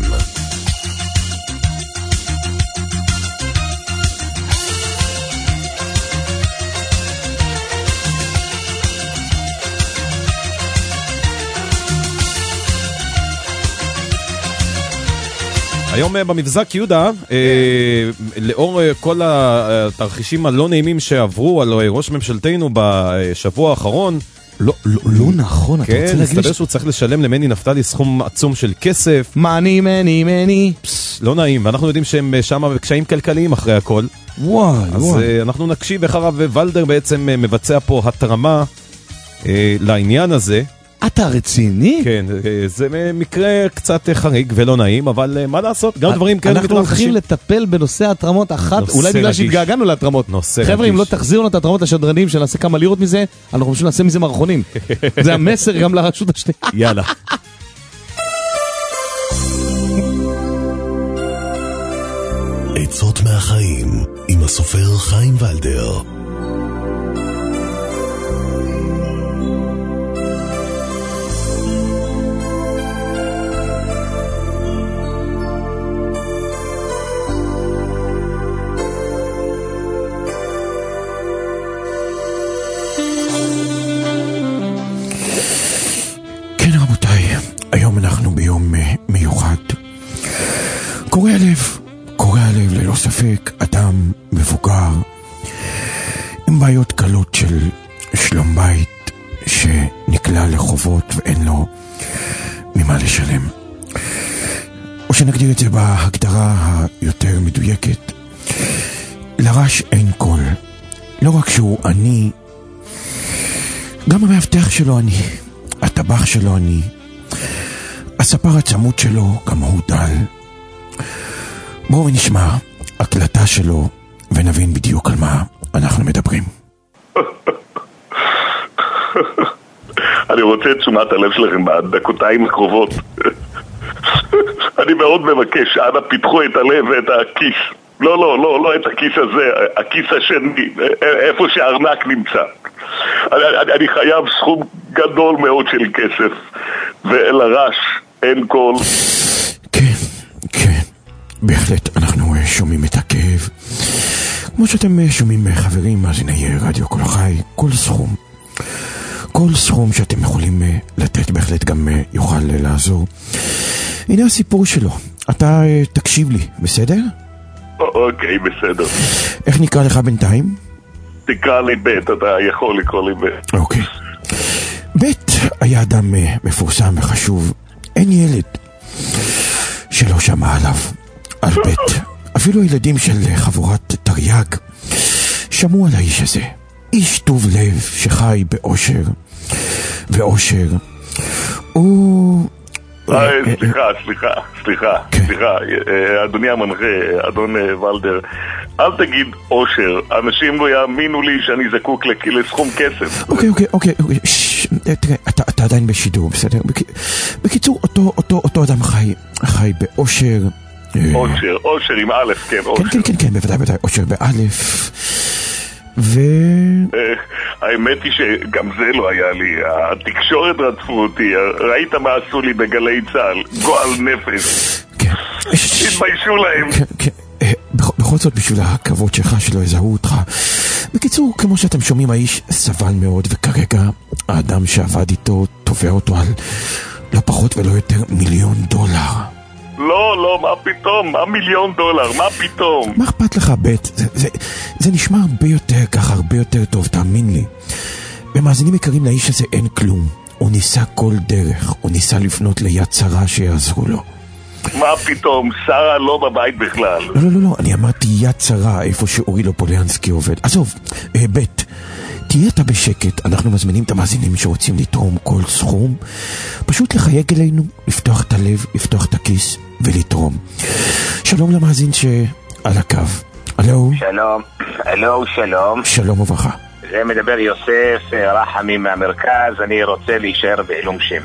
היום אה, במבזק יהודה, אה, לאור אה, כל התרחישים הלא נעימים שעברו על אה, ראש ממשלתנו בשבוע האחרון, לא, לא, לא נכון, אתה רוצה כן, להגיד מסתבר לי שהוא צריך לשלם למני נפתלי סכום עצום של כסף. מני, מני, מני. לא נעים, ואנחנו יודעים שהם אה, שם בקשיים כלכליים אחרי הכל. וואי, אז וואי. אה, אנחנו נקשיב איך הרב ולדר בעצם אה, מבצע פה התרמה אה, לעניין הזה. אתה רציני? כן, אה, זה אה, מקרה קצת אה, חריג ולא נעים, אבל אה, מה לעשות, גם דברים כאלה אנחנו הולכים לטפל בנושא התרמות אחת, נושא אולי בגלל רגיש. שהתגעגענו להתרמות. נושא חבר'ה, אם לא רגיש. תחזירו לנו את התרמות לשדרנים, שנעשה כמה לירות מזה, אנחנו פשוט נעשה מזה מערכונים. זה המסר גם לרשות השנייה. יאללה. עצות מהחיים עם הסופר חיים ולדר. הלב, קורע הלב ללא ספק, אדם מבוגר עם בעיות קלות של שלום בית שנקלע לחובות ואין לו ממה לשלם. או שנגדיר את זה בהגדרה היותר מדויקת, לרש אין קול. לא רק שהוא עני, גם המאבטח שלו עני, הטבח שלו עני, הספר הצמוד שלו גם הוא דל. בואו נשמע הקלטה שלו ונבין בדיוק על מה אנחנו מדברים. אני רוצה את תשומת הלב שלכם בדקותיים הקרובות. אני מאוד מבקש, אנא פיתחו את הלב ואת הכיס. לא, לא, לא, לא את הכיס הזה, הכיס השני, איפה שהארנק נמצא. אני, אני, אני חייב סכום גדול מאוד של כסף, ולרש אין קול. כן, כן, בהחלט אנחנו שומעים את הכאב. כמו שאתם שומעים חברים, מאזיני רדיו כל החי, כל סכום. כל סכום שאתם יכולים לתת בהחלט גם יוכל לעזור. הנה הסיפור שלו. אתה תקשיב לי, בסדר? אוקיי, בסדר. איך נקרא לך בינתיים? תקרא לי בית, אתה יכול לקרוא לי בית. אוקיי. בית היה אדם מפורסם וחשוב. אין ילד שלא שמע עליו, על בית. אפילו ילדים של חבורת תרי"ג שמעו על האיש הזה. איש טוב לב שחי באושר ואושר. הוא... סליחה, סליחה, סליחה, סליחה, אדוני המנחה, אדון ולדר, אל תגיד אושר, אנשים לא יאמינו לי שאני זקוק לסכום כסף. אוקיי, אוקיי, אוקיי, תראה, אתה עדיין בשידור, בסדר? בקיצור, אותו אדם חי באושר. אושר, אושר עם א', כן, אושר. כן, כן, כן, בוודאי, בוודאי, אושר באלף. ו... האמת היא שגם זה לא היה לי. התקשורת רדפו אותי. ראית מה עשו לי בגלי צהל? גועל נפש. תתביישו להם. בכל זאת בשביל הכבוד שלך שלא יזהו אותך. בקיצור, כמו שאתם שומעים, האיש סבל מאוד, וכרגע האדם שעבד איתו תובע אותו על לא פחות ולא יותר מיליון דולר. לא, לא, מה פתאום? מה מיליון דולר? מה פתאום? מה אכפת לך, בית? זה, זה, זה נשמע הרבה יותר ככה, הרבה יותר טוב, תאמין לי. במאזינים יקרים לאיש הזה אין כלום. הוא ניסה כל דרך, הוא ניסה לפנות ליד שרה שיעזרו לו. מה פתאום? שרה לא בבית בכלל. לא, לא, לא, לא, אני אמרתי יד שרה, איפה שאורי לופוליאנסקי עובד. עזוב, אה, בית, תהיה אתה בשקט, אנחנו מזמינים את המאזינים שרוצים לתרום כל סכום, פשוט לחייג אלינו, לפתוח את הלב, לפתוח את הכיס ולתרום. שלום למאזין שעל הקו. הלו? שלום, הלו, שלום. שלום וברכה. זה מדבר יוסף רחמי מהמרכז, אני רוצה להישאר בעילום שם.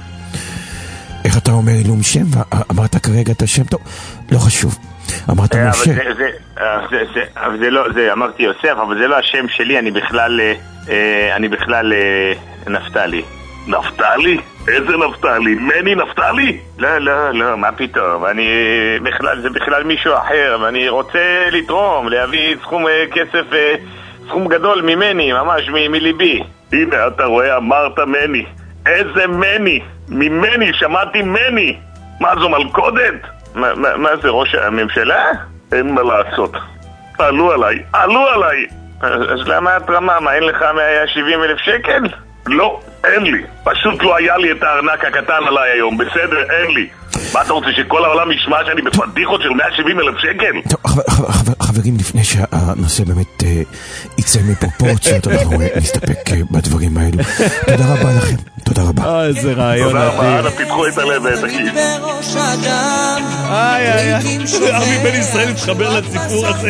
איך אתה אומר עילום שם? אמרת כרגע את השם? טוב, לא חשוב. אמרת משה. זה, זה, זה, זה, אבל זה לא, זה, אמרתי יוסף, אבל זה לא השם שלי, אני בכלל, אני בכלל נפתלי. נפתלי? איזה נפתלי? מני נפתלי? לא, לא, לא, מה פתאום? אני בכלל, זה בכלל מישהו אחר, ואני רוצה לתרום, להביא סכום כסף, סכום גדול ממני, ממש מ- מליבי. הנה, אתה רואה, אמרת מני. איזה מני? ממני, שמעתי מני. מה זו מלכודת? מה, מה, מה זה, ראש הממשלה? אין מה לעשות. עלו עליי, עלו עליי. אז למה התרמה? מה, אין לך מאה שבעים אלף שקל? לא, אין לי. פשוט לא היה לי את הארנק הקטן עליי היום, בסדר, אין לי. מה אתה רוצה, שכל העולם ישמע שאני בפדיחות של מאה שבעים אלף שקל? טוב, חברים, לפני שהנושא באמת יצא מפרופורציות, אנחנו נסתפק בדברים האלו. תודה רבה לכם, תודה רבה. איזה רעיון. תודה רבה, אנא פיתחו את הלב ואת הכיס. איי, איי, איי. ארמי בן ישראל התחבר לסיפור הזה.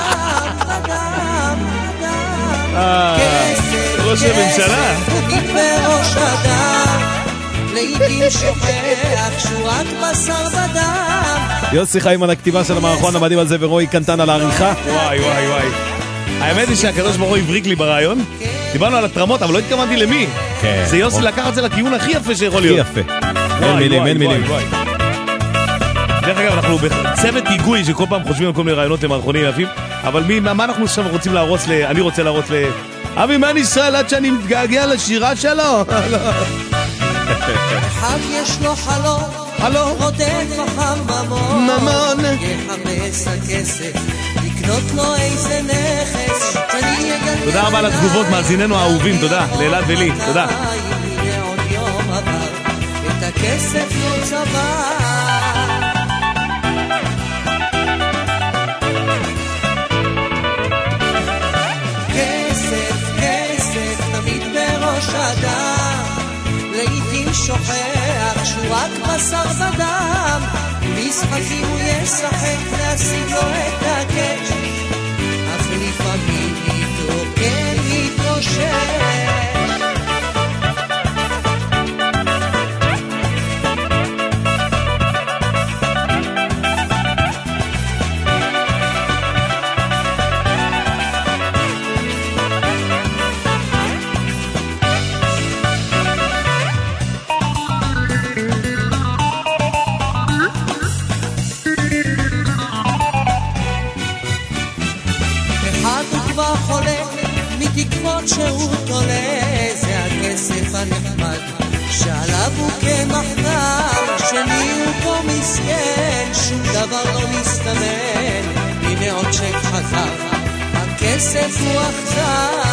ראש הממשלה. בראש אדם, לעתים שוכח שורת בשר בדם. יוסי חיים על הכתיבה של המערכון המדהים הזה, ורועי קנטן על העריכה. וואי וואי וואי. האמת היא שהקדוש ברוך הוא הבריק לי ברעיון. דיברנו על התרמות, אבל לא התכוונתי למי. זה יוסי לקח את זה לכיוון הכי יפה שיכול להיות. הכי יפה. אין מילים, אין מילים. דרך אגב, אנחנו בצוות היגוי שכל פעם חושבים על כל מיני רעיונות למערכונים יפים, אבל מה אנחנו עכשיו רוצים להרוס ל... אני רוצה להרוס ל... אבי, מה נשאל עד שאני מתגעגע לשירה שלו? אחד יש לו חלום, הלו רודף אחר ממון, ממון, יחפש הכסף, לקנות לו איזה נכס. תודה רבה על התגובות מאזיננו האהובים, תודה לאלעד ולי, תודה. עוד יום עבר, את הכסף לא צבא. לעתים שוכח שהוא רק בשר ודם, משחקים הוא ישחק להשיג לו את הקש, אך לפעמים איתו כן יתרושש. שהוא תולה, זה הכסף הנחמד שעליו הוא כמחנר, שני הוא פה מסכן, שום דבר לא מסתמן. הנה עוד צ'ק חזר, הכסף הוא אכזר.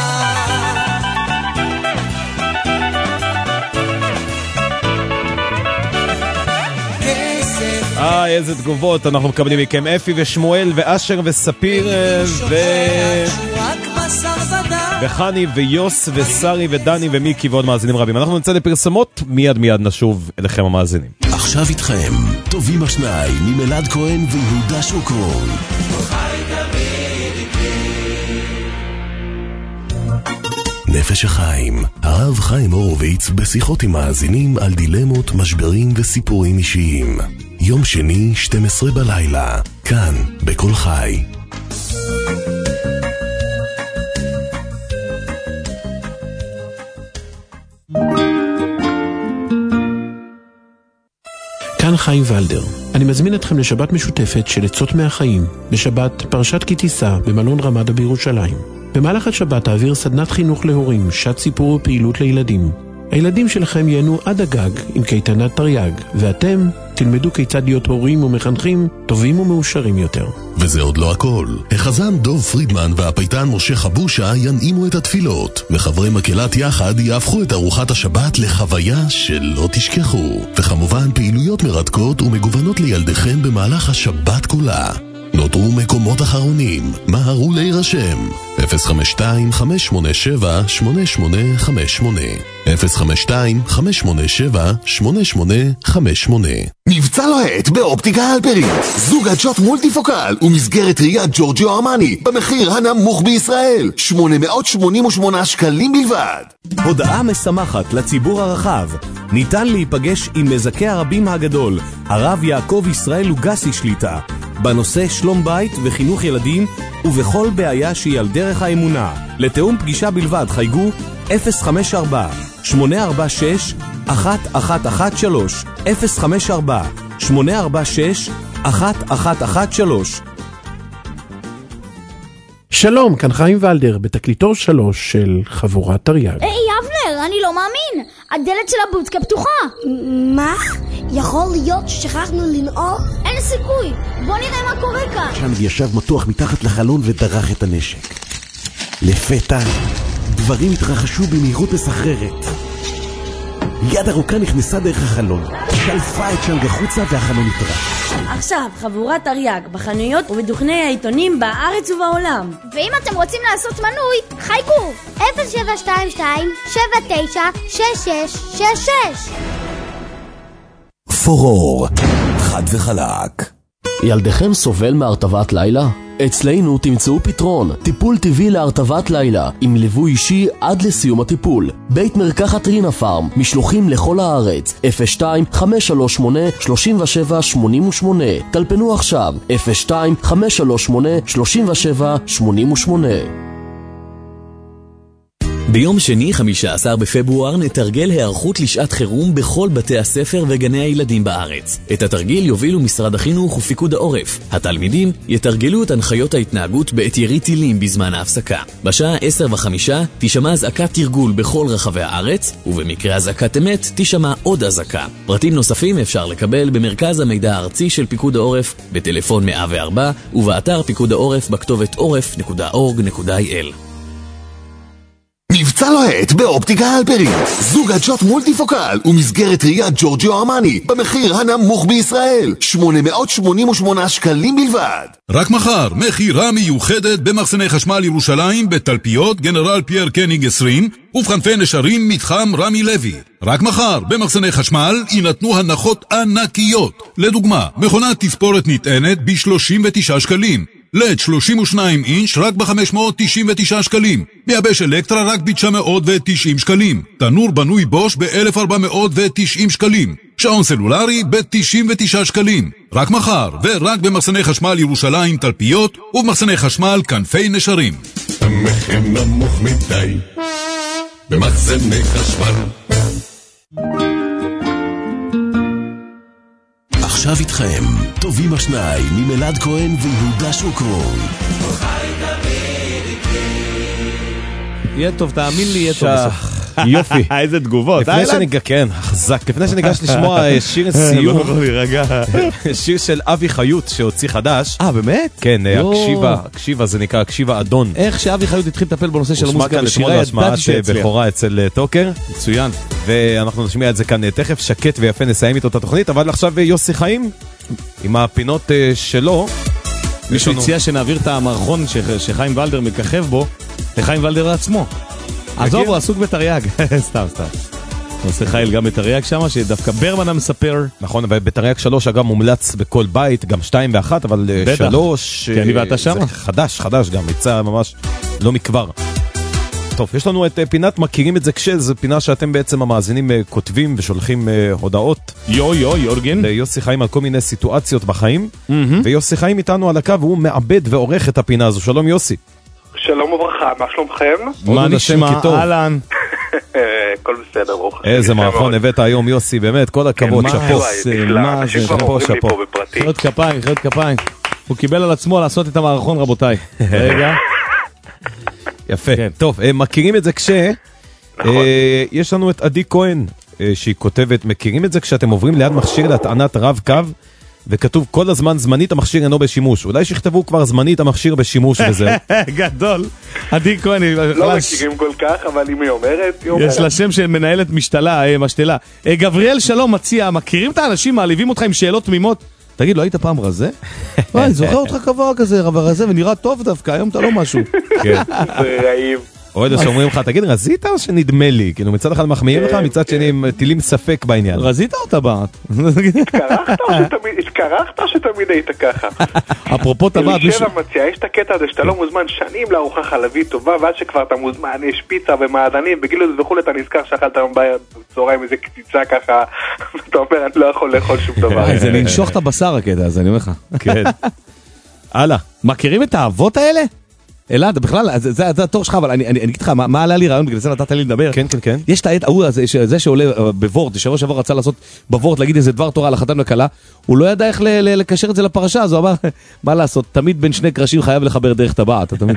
אה, איזה תגובות אנחנו מקבלים מכם. אפי ושמואל ואשר וספיר ו... וחני ויוס וסרי ודני ומיקי ועוד מאזינים רבים. אנחנו נמצא לפרסמות, מיד מיד נשוב אליכם המאזינים. עכשיו איתכם טובים השניים עם אלעד כהן ויהודה שוקרון. נפש החיים, הרב חיים הורוביץ בשיחות עם מאזינים על דילמות, משברים וסיפורים אישיים. יום שני, שתים עשרה בלילה, כאן בכל חי. כאן חיים ולדר. אני מזמין אתכם לשבת משותפת של עצות מהחיים, בשבת פרשת כי תישא במלון רמדה בירושלים. במהלך השבת תעביר סדנת חינוך להורים, שעת סיפור ופעילות לילדים. הילדים שלכם ייהנו עד הגג עם קייטנת תרי"ג, ואתם תלמדו כיצד להיות הורים ומחנכים טובים ומאושרים יותר. וזה עוד לא הכל. החזן דוב פרידמן והפייטן משה חבושה ינעימו את התפילות, וחברי מקהלת יחד יהפכו את ארוחת השבת לחוויה שלא תשכחו. וכמובן פעילויות מרתקות ומגוונות לילדיכם במהלך השבת כולה. נותרו מקומות אחרונים, מהרו להירשם. אפס חמש שתיים חמש שמונה שבע שמונה שמונה חמש שמונה אפס חמש שתיים חמש שמונה שבע שמונה שמונה חמש שמונה. מבצע לוהט באופטיקה הלפרין, זוג עדשות מולטיפוקל ומסגרת ראיית ג'ורג'יו ארמני במחיר הנמוך בישראל, שמונה מאות שמונים ושמונה שקלים בלבד. הודעה משמחת לציבור הרחב, ניתן להיפגש עם מזכה הרבים הגדול, הרב יעקב ישראל לוגסי שליטה, בנושא שלום בית וחינוך ילדים ובכל בעיה שהיא על דרך האמונה. לתאום פגישה בלבד חייגו אפס חמש ארבע שמונה ארבע שש אחת אחת אחת שלוש אפס חמש ארבע שמונה ארבע שש אחת אחת אחת שלוש. שלום, כאן חיים ולדר בתקליטור שלוש של חבורת תרי"ג. היי אבנר, אני לא מאמין, הדלת של הבודקה פתוחה. מה? יכול להיות ששכחנו לנעול? אין סיכוי, בוא נראה מה קורה כאן. שם ישב מתוח מתחת לחלון ודרך את הנשק. לפתע דברים התרחשו במהירות מסחררת. יד ארוכה נכנסה דרך החלון, שלפה את שלג החוצה והחלון נטרק. עכשיו חבורת תרי"ג בחנויות ובדוכני העיתונים בארץ ובעולם. ואם אתם רוצים לעשות מנוי, חייגו אפס שבע שתיים שתיים שבע תשע שש שש שש שש. פורור, חד וחלק. ילדכם סובל מהרטבת לילה? אצלנו תמצאו פתרון, טיפול טבעי להרטבת לילה, עם ליווי אישי עד לסיום הטיפול. בית מרקחת רינה פארם, משלוחים לכל הארץ, אפס שתיים חמש שלוש שמונה שלוש שבע שמונה שמונה. טלפנו עכשיו, אפס שתיים חמש שלוש שמונה שלוש שבע שמונה שמונה. ביום שני, חמישה עשר בפברואר, נתרגל היערכות לשעת חירום בכל בתי הספר וגני הילדים בארץ. את התרגיל יובילו משרד החינוך ופיקוד העורף. התלמידים יתרגלו את הנחיות ההתנהגות בעת ירי טילים בזמן ההפסקה. בשעה עשר וחמישה תשמע אזעקת תרגול בכל רחבי הארץ, ובמקרה אזעקת אמת תשמע עוד אזעקה. פרטים נוספים אפשר לקבל במרכז המידע הארצי של פיקוד העורף, בטלפון מאה וארבע ובאתר פיקוד העורף בכתובת עורף נקודה אורג נקודה איי אל. מבצע לוהט באופטיקה הלפרין, זוג עדשות מולטיפוקל ומסגרת ראייה ג'ורג'יו ארמני במחיר הנמוך בישראל, שמונה מאות שמונים ושמונה שקלים בלבד. רק מחר, מחירה מיוחדת במחסני חשמל ירושלים בתלפיות גנרל פייר קניג עשרים ובכנפי נשרים מתחם רמי לוי. רק מחר במחסני חשמל יינתנו הנחות ענקיות. לדוגמה, מכונת תספורת נטענת ב-שלושים ותשעה שקלים, לד שלושים ושניים אינץ' רק ב-חמש מאות תשעים ותשעה שקלים, מייבש אלקטרה רק ב-תשע מאות ותשעים שקלים, תנור בנוי בוש ב-אלף ארבע מאות ותשעים שקלים, שעון סלולרי ב-תשעים ותשעה שקלים. רק מחר ורק במחסני חשמל ירושלים תלפיות ובמחסני חשמל כנפי נשרים. המחיר נמוך מדי במחסני חשמל. עכשיו איתכם, טובים השניים ממלעד כהן ויהודה שוקרון. יהיה טוב, תאמין לי, יהיה טוב. יופי. איזה תגובות. לפני שניגש, כן, חזק. לפני שניגש לשמוע שיר סיום, שיר של אבי חיות שהוציא חדש. אה, באמת? כן, הקשיבה, הקשיבה, זה נקרא הקשיבה אדון. איך שאבי חיות התחיל לטפל בנושא של המוזיקה לשירה, ידעתי שהצליח. בכורה אצל טוקר. מצוין. ואנחנו נשמיע את זה כאן תכף, שקט ויפה, נסיים איתו את התוכנית, אבל עכשיו יוסי חיים, עם הפינות שלו. מישהו הציע שנעביר את המערכון שחיים ולדר מככב בו, לחיים ולדר לעצמו. עזוב, הוא עסוק בתריאג. סתם, סתם. עושה חייל גם בתריאג שם, שדווקא ברמן המספר. נכון, ובתריאג שלוש אגב מומלץ בכל בית, גם שתיים ואחת, אבל שלוש... כי אני ואתה שם. זה חדש, חדש גם, יצא ממש לא מכבר. טוב, יש לנו את פינת מכירים את זה כשזה פינה שאתם בעצם המאזינים כותבים ושולחים הודעות. יו יו יורגן. ליוסי חיים על כל מיני סיטואציות בחיים, ויוסי חיים איתנו על הקו, והוא מעבד ועורך את הפינה הזו. שלום יוסי. שלום וברכה, מה שלומכם? מה נשמע? אהלן. הכל בסדר, ברוך. איזה מערכון הבאת היום יוסי, באמת, כל הכבוד, שפו. מה זה, שפו, שפו. חיות כפיים, חיות כפיים. הוא קיבל על עצמו לעשות את המערכון, רבותיי. רגע. יפה. טוב, מכירים את זה כש... יש לנו את עדי כהן, שהיא כותבת, מכירים את זה כשאתם עוברים ליד מכשיר להטענת רב קו, וכתוב כל הזמן זמנית המכשיר אינו בשימוש. אולי שיכתבו כבר זמנית המכשיר בשימוש וזהו. גדול. עדי כהן. לא מכירים כל כך, אבל אם היא אומרת... יש לה שם של מנהלת משתלה, משתלה. גבריאל שלום מציע, מכירים את האנשים, מעליבים אותך עם שאלות תמימות? תגיד, לא היית פעם רזה? אני זוכר אותך קבוע כזה, רזה, ונראה טוב דווקא, היום אתה לא משהו. זה רעים. או איזה שאומרים לך, תגיד, רזית או שנדמה לי? כאילו מצד אחד מחמיאים לך, מצד שני טילים ספק בעניין. רזית או טבעת? התקרחת או שתמיד היית ככה? אפרופו טבעת... אלישבע מציע, יש את הקטע הזה שאתה לא מוזמן שנים לארוחה חלבית טובה, ועד שכבר אתה מוזמן, יש פיצה ומעדנים, בגילו זה וכו' אתה נזכר שאכלת בצהריים איזה קציצה ככה, ואתה אומר, אני לא יכול לאכול שום דבר. זה לנשוך את הבשר הקטע הזה, אני אומר לך. כן. הלאה. מכירים את האבות האלה? אלעד, בכלל, זה התור שלך, אבל אני אגיד לך, מה עלה לי רעיון, בגלל זה נתת לי לדבר. כן, כן, כן. יש את העד, זה שעולה בוורט, שבוע שעבר רצה לעשות בוורט, להגיד איזה דבר תורה על החתן וכלה, הוא לא ידע איך לקשר את זה לפרשה, אז הוא אמר, מה לעשות, תמיד בין שני קרשים חייב לחבר דרך טבעת, אתה מבין?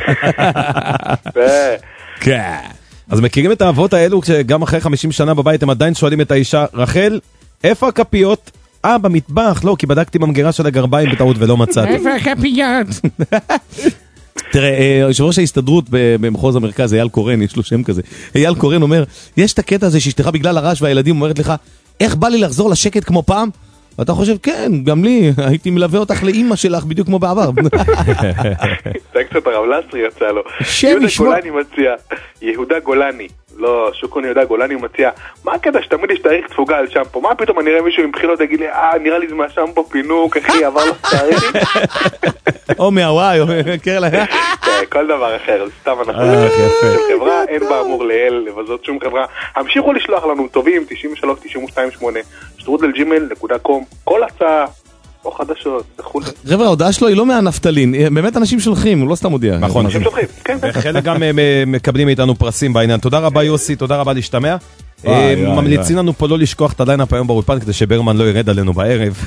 כן. אז מכירים את האבות האלו, כשגם אחרי חמישים שנה בבית, הם עדיין שואלים את האישה, רחל, איפה הכפיות? אה, במטבח, לא, כי בדקתי במגירה של הגרביים בטעות ולא מצאתי. איפה הכפיות? תראה, יושב ראש ההסתדרות במחוז המרכז, אייל קורן, יש לו שם כזה. אייל קורן אומר, יש את הקטע הזה שאשתך בגלל הרעש והילדים אומרת לך, איך בא לי לחזור לשקט כמו פעם? ואתה חושב, כן, גם לי, הייתי מלווה אותך לאמא שלך בדיוק כמו בעבר. זה קצת הרב לסרי יצא לו. יהודה גולני מציע, יהודה גולני, לא, שוקון יהודה גולני מציע, מה הקטע שתמיד יש תאריך תפוגה על שמפו? מה פתאום אני אראה מישהו עם בחילות יגיד לי, אה, נראה לי זה מהשמפו פינוק, אחי, עבר לו תאריך? או מהוואי, או קרלה. כל דבר אחר, סתם אנחנו חברה, אין בה אמור לאל, לבזות שום חברה. המשיכו לשלוח לנו טובים, תשעים ושלוש תשעים ושתיים שמונה, שטרודל ג'ימייל נקודה קום, כל הצעה, או חדשות, וכולי. חבר'ה, ההודעה שלו היא לא מהנפטלין, באמת אנשים שולחים, הוא לא סתם מודיע. נכון. אנשים שולחים, כן. חלק גם מקבלים מאיתנו פרסים בעניין. תודה רבה יוסי, תודה רבה להשתמע. ממליצים לנו פה לא לשכוח את הליינאפ היום באולפן כדי שברמן לא ירד עלינו בערב.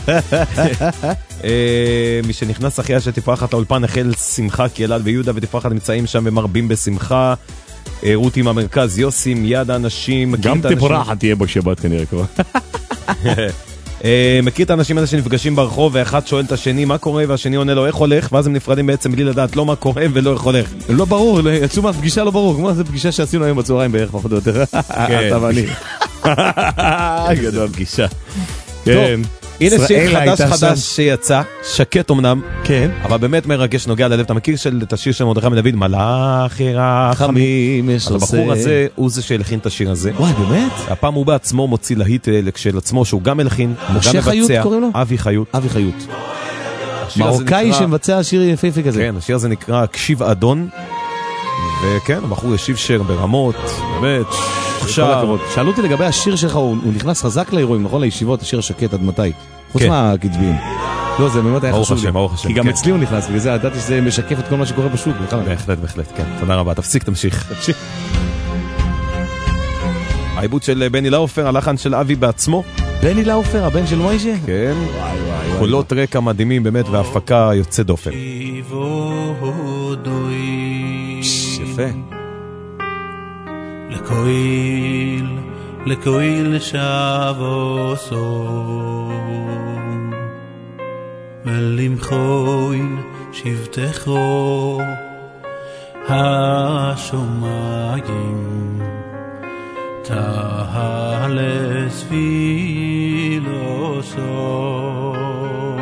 מי שנכנס אחיה שתפרחת לאולפן החל שמחה כי אלעד ויהודה ותפרחת נמצאים שם ומרבים בשמחה. רותי מהמרכז, יוסי, מיד האנשים. גם תפרחת תהיה בשבת כנראה כבר. מכיר את האנשים האלה שנפגשים ברחוב ואחד שואל את השני מה קורה והשני עונה לו איך הולך ואז הם נפרדים בעצם בלי לדעת לא מה קורה ולא איך הולך. לא ברור, יצאו מהפגישה לא ברור, כמו זו פגישה שעשינו היום בצהריים בערך פחות או יותר. אתה ואני. גדול פגישה. כן. הנה שיר חדש חדש שיצא, שקט אמנם, כן, אבל באמת מרגש, נוגע ללב. אתה מכיר את השיר של מרדכי בן דוד, מלאך רחמים? אז הבחור הזה הוא זה שהלחין את השיר הזה. וואי, באמת? הפעם הוא בעצמו מוציא להיט של עצמו, שהוא גם מלחין, משה חיות קוראים לו? אבי חיות. אבי חיות. מרוקאי שמבצע שיר יפהפה כזה. כן, השיר הזה נקרא קשיב אדון, וכן, הבחור ישיב שיר ברמות, באמת. עכשיו, שאלו אותי לגבי השיר שלך, הוא נכנס חזק לאירועים, נכון? לישיבות, השיר השקט עד מתי? חוץ מהקצבים. לא, זה באמת היה חשוב לי. כי גם אצלי הוא נכנס, בגלל זה ידעתי שזה משקף את כל מה שקורה בשוק. בהחלט, בהחלט, כן. תודה רבה, תפסיק, תמשיך. העיבוד של בני לאופר, הלחן של אבי בעצמו. בני לאופר, הבן של מוישה? כן. קולות רקע מדהימים באמת, והפקה יוצא דופן. יפה. לקויל, לקויל שבו סום ולמחויל שבטחו השומעים תעלה סבילו סום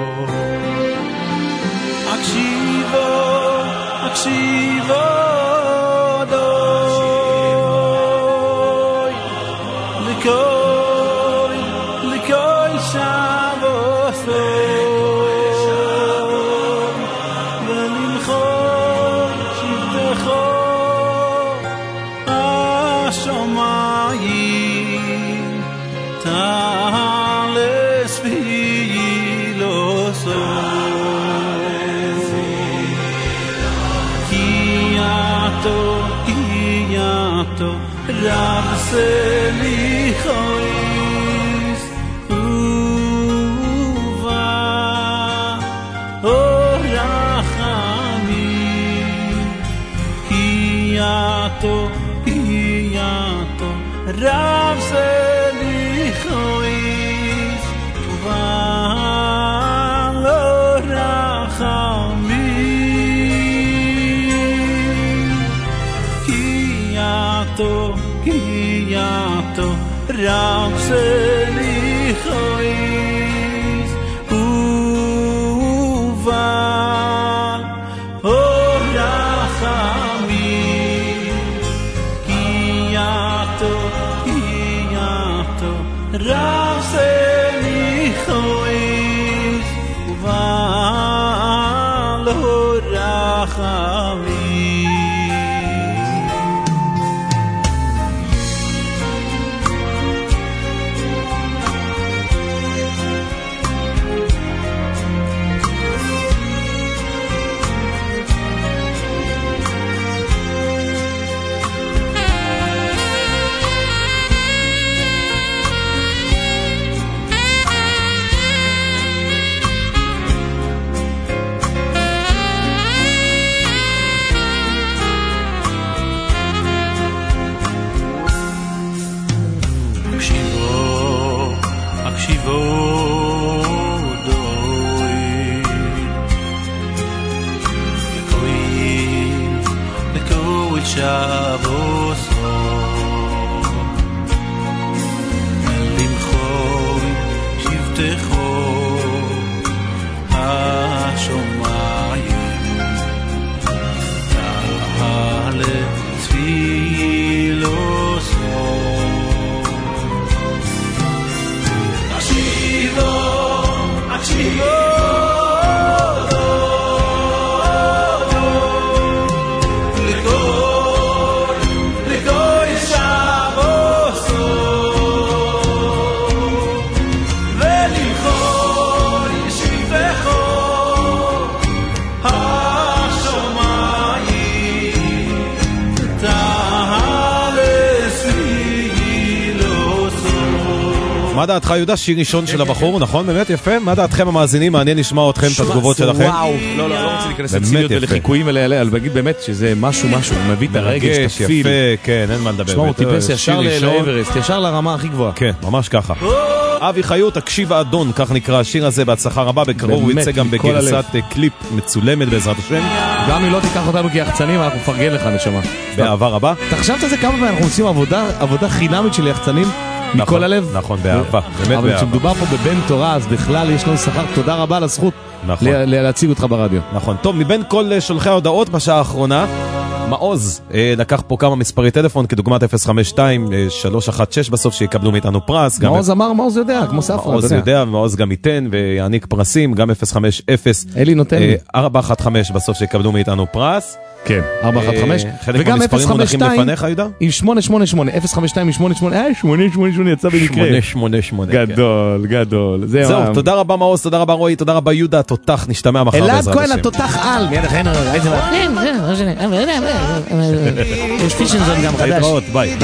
הקשיבו, הקשיבו Likoi, likoi shavosom Velimchoi shivtecho Hashomayim Ta'ales v'yilosom Kiyato, kiyato Rav Selichois Uva Orachamim Kiyato, Kiyato Rav Selichois Uva Orachamim Kiyato Kiyato Rav Selichois Uva Orachamim Kiyato Kiyato Rav Selichois Uva Orachamim מה דעתך, יהודה? שיר ראשון של הבחור, נכון? באמת יפה. מה דעתכם המאזינים? מעניין לשמוע אתכם, את התגובות שלכם. וואו, לא, לא, לא רוצה להיכנס לציניות ולחיקויים אלה, אבל בגיד באמת שזה משהו, משהו, הוא מביא את הרגש, את הפיל. כן, אין מה לדבר. שמע, הוא טיפס ישר לאברסט, ישר לרמה הכי גבוהה. כן, ממש ככה. אבי חיות, תקשיב האדון, כך נקרא השיר הזה, בהצלחה רבה, בקרוב הוא יצא גם בגרסת קליפ מצולמת בעזרת השם. גם אם לא תיקח אותנו כיחצנים, אנחנו מפרגן לך, נשמה. באהבה רבה. תחשבת על זה כמה פעמים אנחנו עושים עבודה, עבודה חינמית של יחצנים, מכל הלב. נכון, באהבה, באמת באהבה. אבל כשמדובר פה בבן תורה, אז בכלל יש לנו שכר, תודה רבה על הזכות להציג אותך ברדיו. נכון, טוב, מבין כל שולחי ההודעות בשעה האחרונה, מעוז לקח פה כמה מספרי טלפון, כדוגמת אפס חמש שתיים שלוש אחת שש בסוף שיקבלו מאיתנו פרס. מעוז אמר, מעוז יודע, כמו ספרה. מעוז יודע, ומעוז גם ייתן ויעניק פרסים, גם אפס חמש אפס אלי נותן לי ארבע אחת חמש בסוף שיקבלו מאיתנו פרס. כן, ארבע אחת חמש וגם אפס חמש שתיים עם שמונה שמונה שמונה, אפס חמש שתיים עם שמונה שמונה, אה, שמונה שמונה שמונה יצא במקרה. שמונה שמונה שמונה. גדול, גדול. זהו, תודה רבה מעוז, תודה רבה רועי, תודה רבה יהודה, התותח, נשתמע מחר בעזרת השם. אלעד כהן, התותח על. מיד אחרינו, יש פישנזון גם חדש. להתראות, ביי.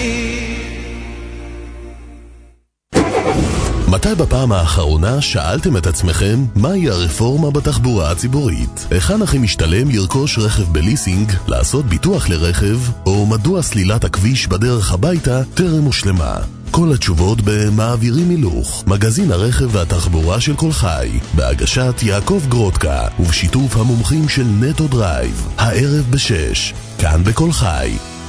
מתי בפעם האחרונה שאלתם את עצמכם מהי הרפורמה בתחבורה הציבורית? היכן הכי משתלם לרכוש רכב בליסינג, לעשות ביטוח לרכב, או מדוע סלילת הכביש בדרך הביתה טרם הושלמה? כל התשובות במעבירים הילוך, מגזין הרכב והתחבורה של כל חי, בהגשת יעקב גרודקה ובשיתוף המומחים של נטו דרייב, הערב בשש, כאן בכל חי.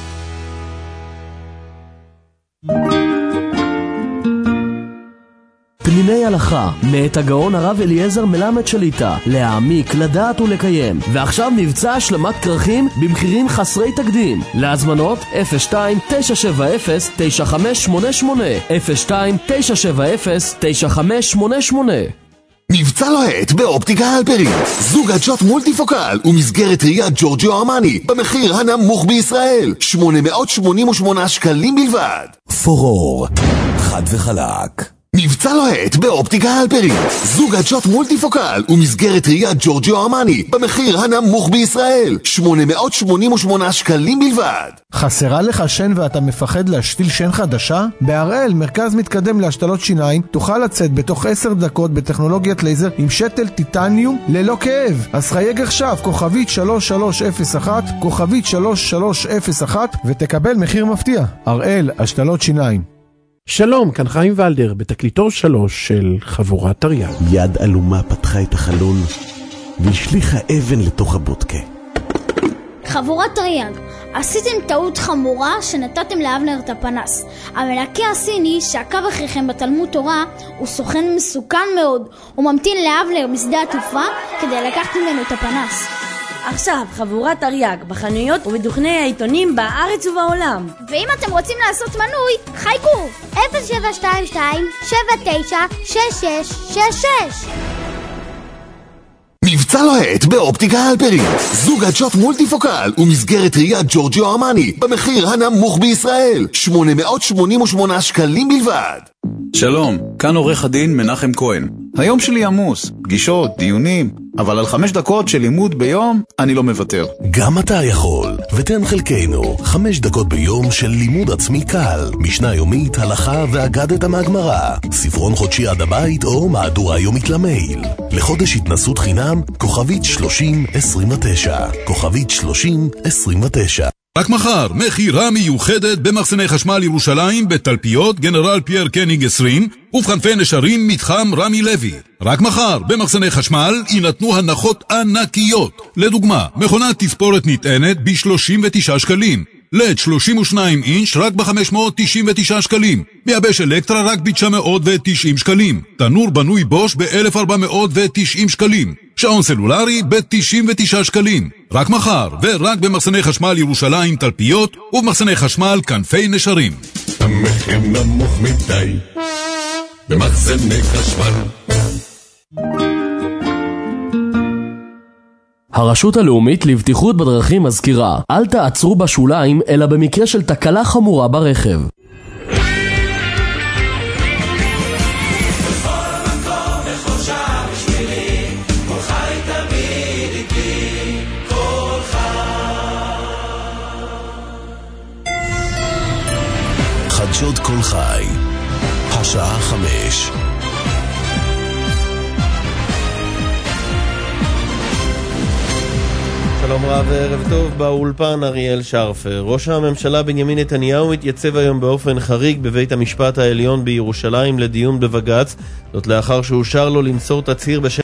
פניני הלכה, מאת הגאון הרב אליעזר מלמד שליטה, להעמיק, לדעת ולקיים. ועכשיו מבצע השלמת כרכים במחירים חסרי תקדים. להזמנות אפס שתיים תשע שבע אפס תשע חמש שמונה שמונה, אפס שתיים תשע שבע אפס תשע חמש שמונה שמונה. מבצע לוהט באופטיקה הלפרין, זוג עדשות מולטיפוקל ומסגרת ראיית ג'ורג'יו ארמני במחיר הנמוך בישראל, שמונה מאות שמונים ושמונה שקלים בלבד. פורור, חד וחלק. מבצע לוהט באופטיקה הלפרין, זוג עדשות מולטיפוקל ומסגרת ראיית ג'ורג'יו ארמני במחיר הנמוך בישראל, שמונה מאות שמונים ושמונה שקלים בלבד. חסרה לך שן ואתה מפחד להשתיל שן חדשה? בהראל, מרכז מתקדם להשתלות שיניים, תוכל לצאת בתוך עשר דקות בטכנולוגיית לייזר עם שתל טיטניום ללא כאב. אז חייג עכשיו, כוכבית שלוש שלוש אפס אחת, כוכבית שלוש שלוש אפס אחת, ותקבל מחיר מפתיע. הראל, השתלות שיניים. שלום, כאן חיים ולדר, בתקליטור שלוש של חבורת תרי"ג. יד אלומה פתחה את החלון והשליחה אבן לתוך הבודקה. חבורת תרי"ג, עשיתם טעות חמורה שנתתם לאבנר את הפנס. המלכה הסיני שעקב אחריכם בתלמוד תורה הוא סוכן מסוכן מאוד. הוא ממתין לאבנר בשדה התעופה כדי לקחת ממנו את הפנס. עכשיו, חבורת תרי"ג בחנויות ובדוכני העיתונים בארץ ובעולם. ואם אתם רוצים לעשות מנוי, חייגו אפס שבע שתיים שתיים שבע תשע שש שש שש שש. מבצע לוהט באופטיקה הלפרין, זוג עדשות מולטיפוקל ומסגרת ראיית ג'ורג'יו ארמני במחיר הנמוך בישראל, שמונה מאות שמונים ושמונה שקלים בלבד. שלום, כאן עורך הדין מנחם כהן. היום שלי עמוס, פגישות, דיונים, אבל על חמש דקות של לימוד ביום אני לא מוותר. גם אתה יכול, ותן חלקנו חמש דקות ביום של לימוד עצמי קל, משנה יומית, הלכה ואגדת מהגמרא, ספרון חודשי עד הבית או מהדורה יומית למייל. לחודש התנסות חינם, כוכבית שלושים עשרים ותשע, כוכבית שלושים עשרים ותשע. רק מחר, מחירה מיוחדת במחסני חשמל ירושלים בתלפיות גנרל פייר קניג עשרים ובכנפי נשרים מתחם רמי לוי. רק מחר, במחסני חשמל יינתנו הנחות ענקיות. לדוגמה, מכונת תספורת נטענת ב-שלושים ותשעה שקלים. לד שלושים ושניים אינץ' רק ב-חמש מאות תשעים ותשעה שקלים. מייבש אלקטרה רק ב-תשע מאות ותשעים שקלים. תנור בנוי בוש ב-אלף ארבע מאות ותשעים שקלים. שעון סלולרי ב-תשעים ותשעה שקלים. רק מחר, ורק במחסני חשמל ירושלים תלפיות ובמחסני חשמל כנפי נשרים. המחיר נמוך מדי במחסני חשמל. הרשות הלאומית לבטיחות בדרכים מזכירה, אל תעצרו בשוליים אלא במקרה של תקלה חמורה ברכב. חדשות כל חי, השעה חמש. שלום רב וערב טוב, באולפן אריאל שרפר. ראש הממשלה בנימין נתניהו התייצב היום באופן חריג בבית המשפט העליון בירושלים לדיון בבג"ץ, זאת לאחר שאושר לו למסור תצהיר בשם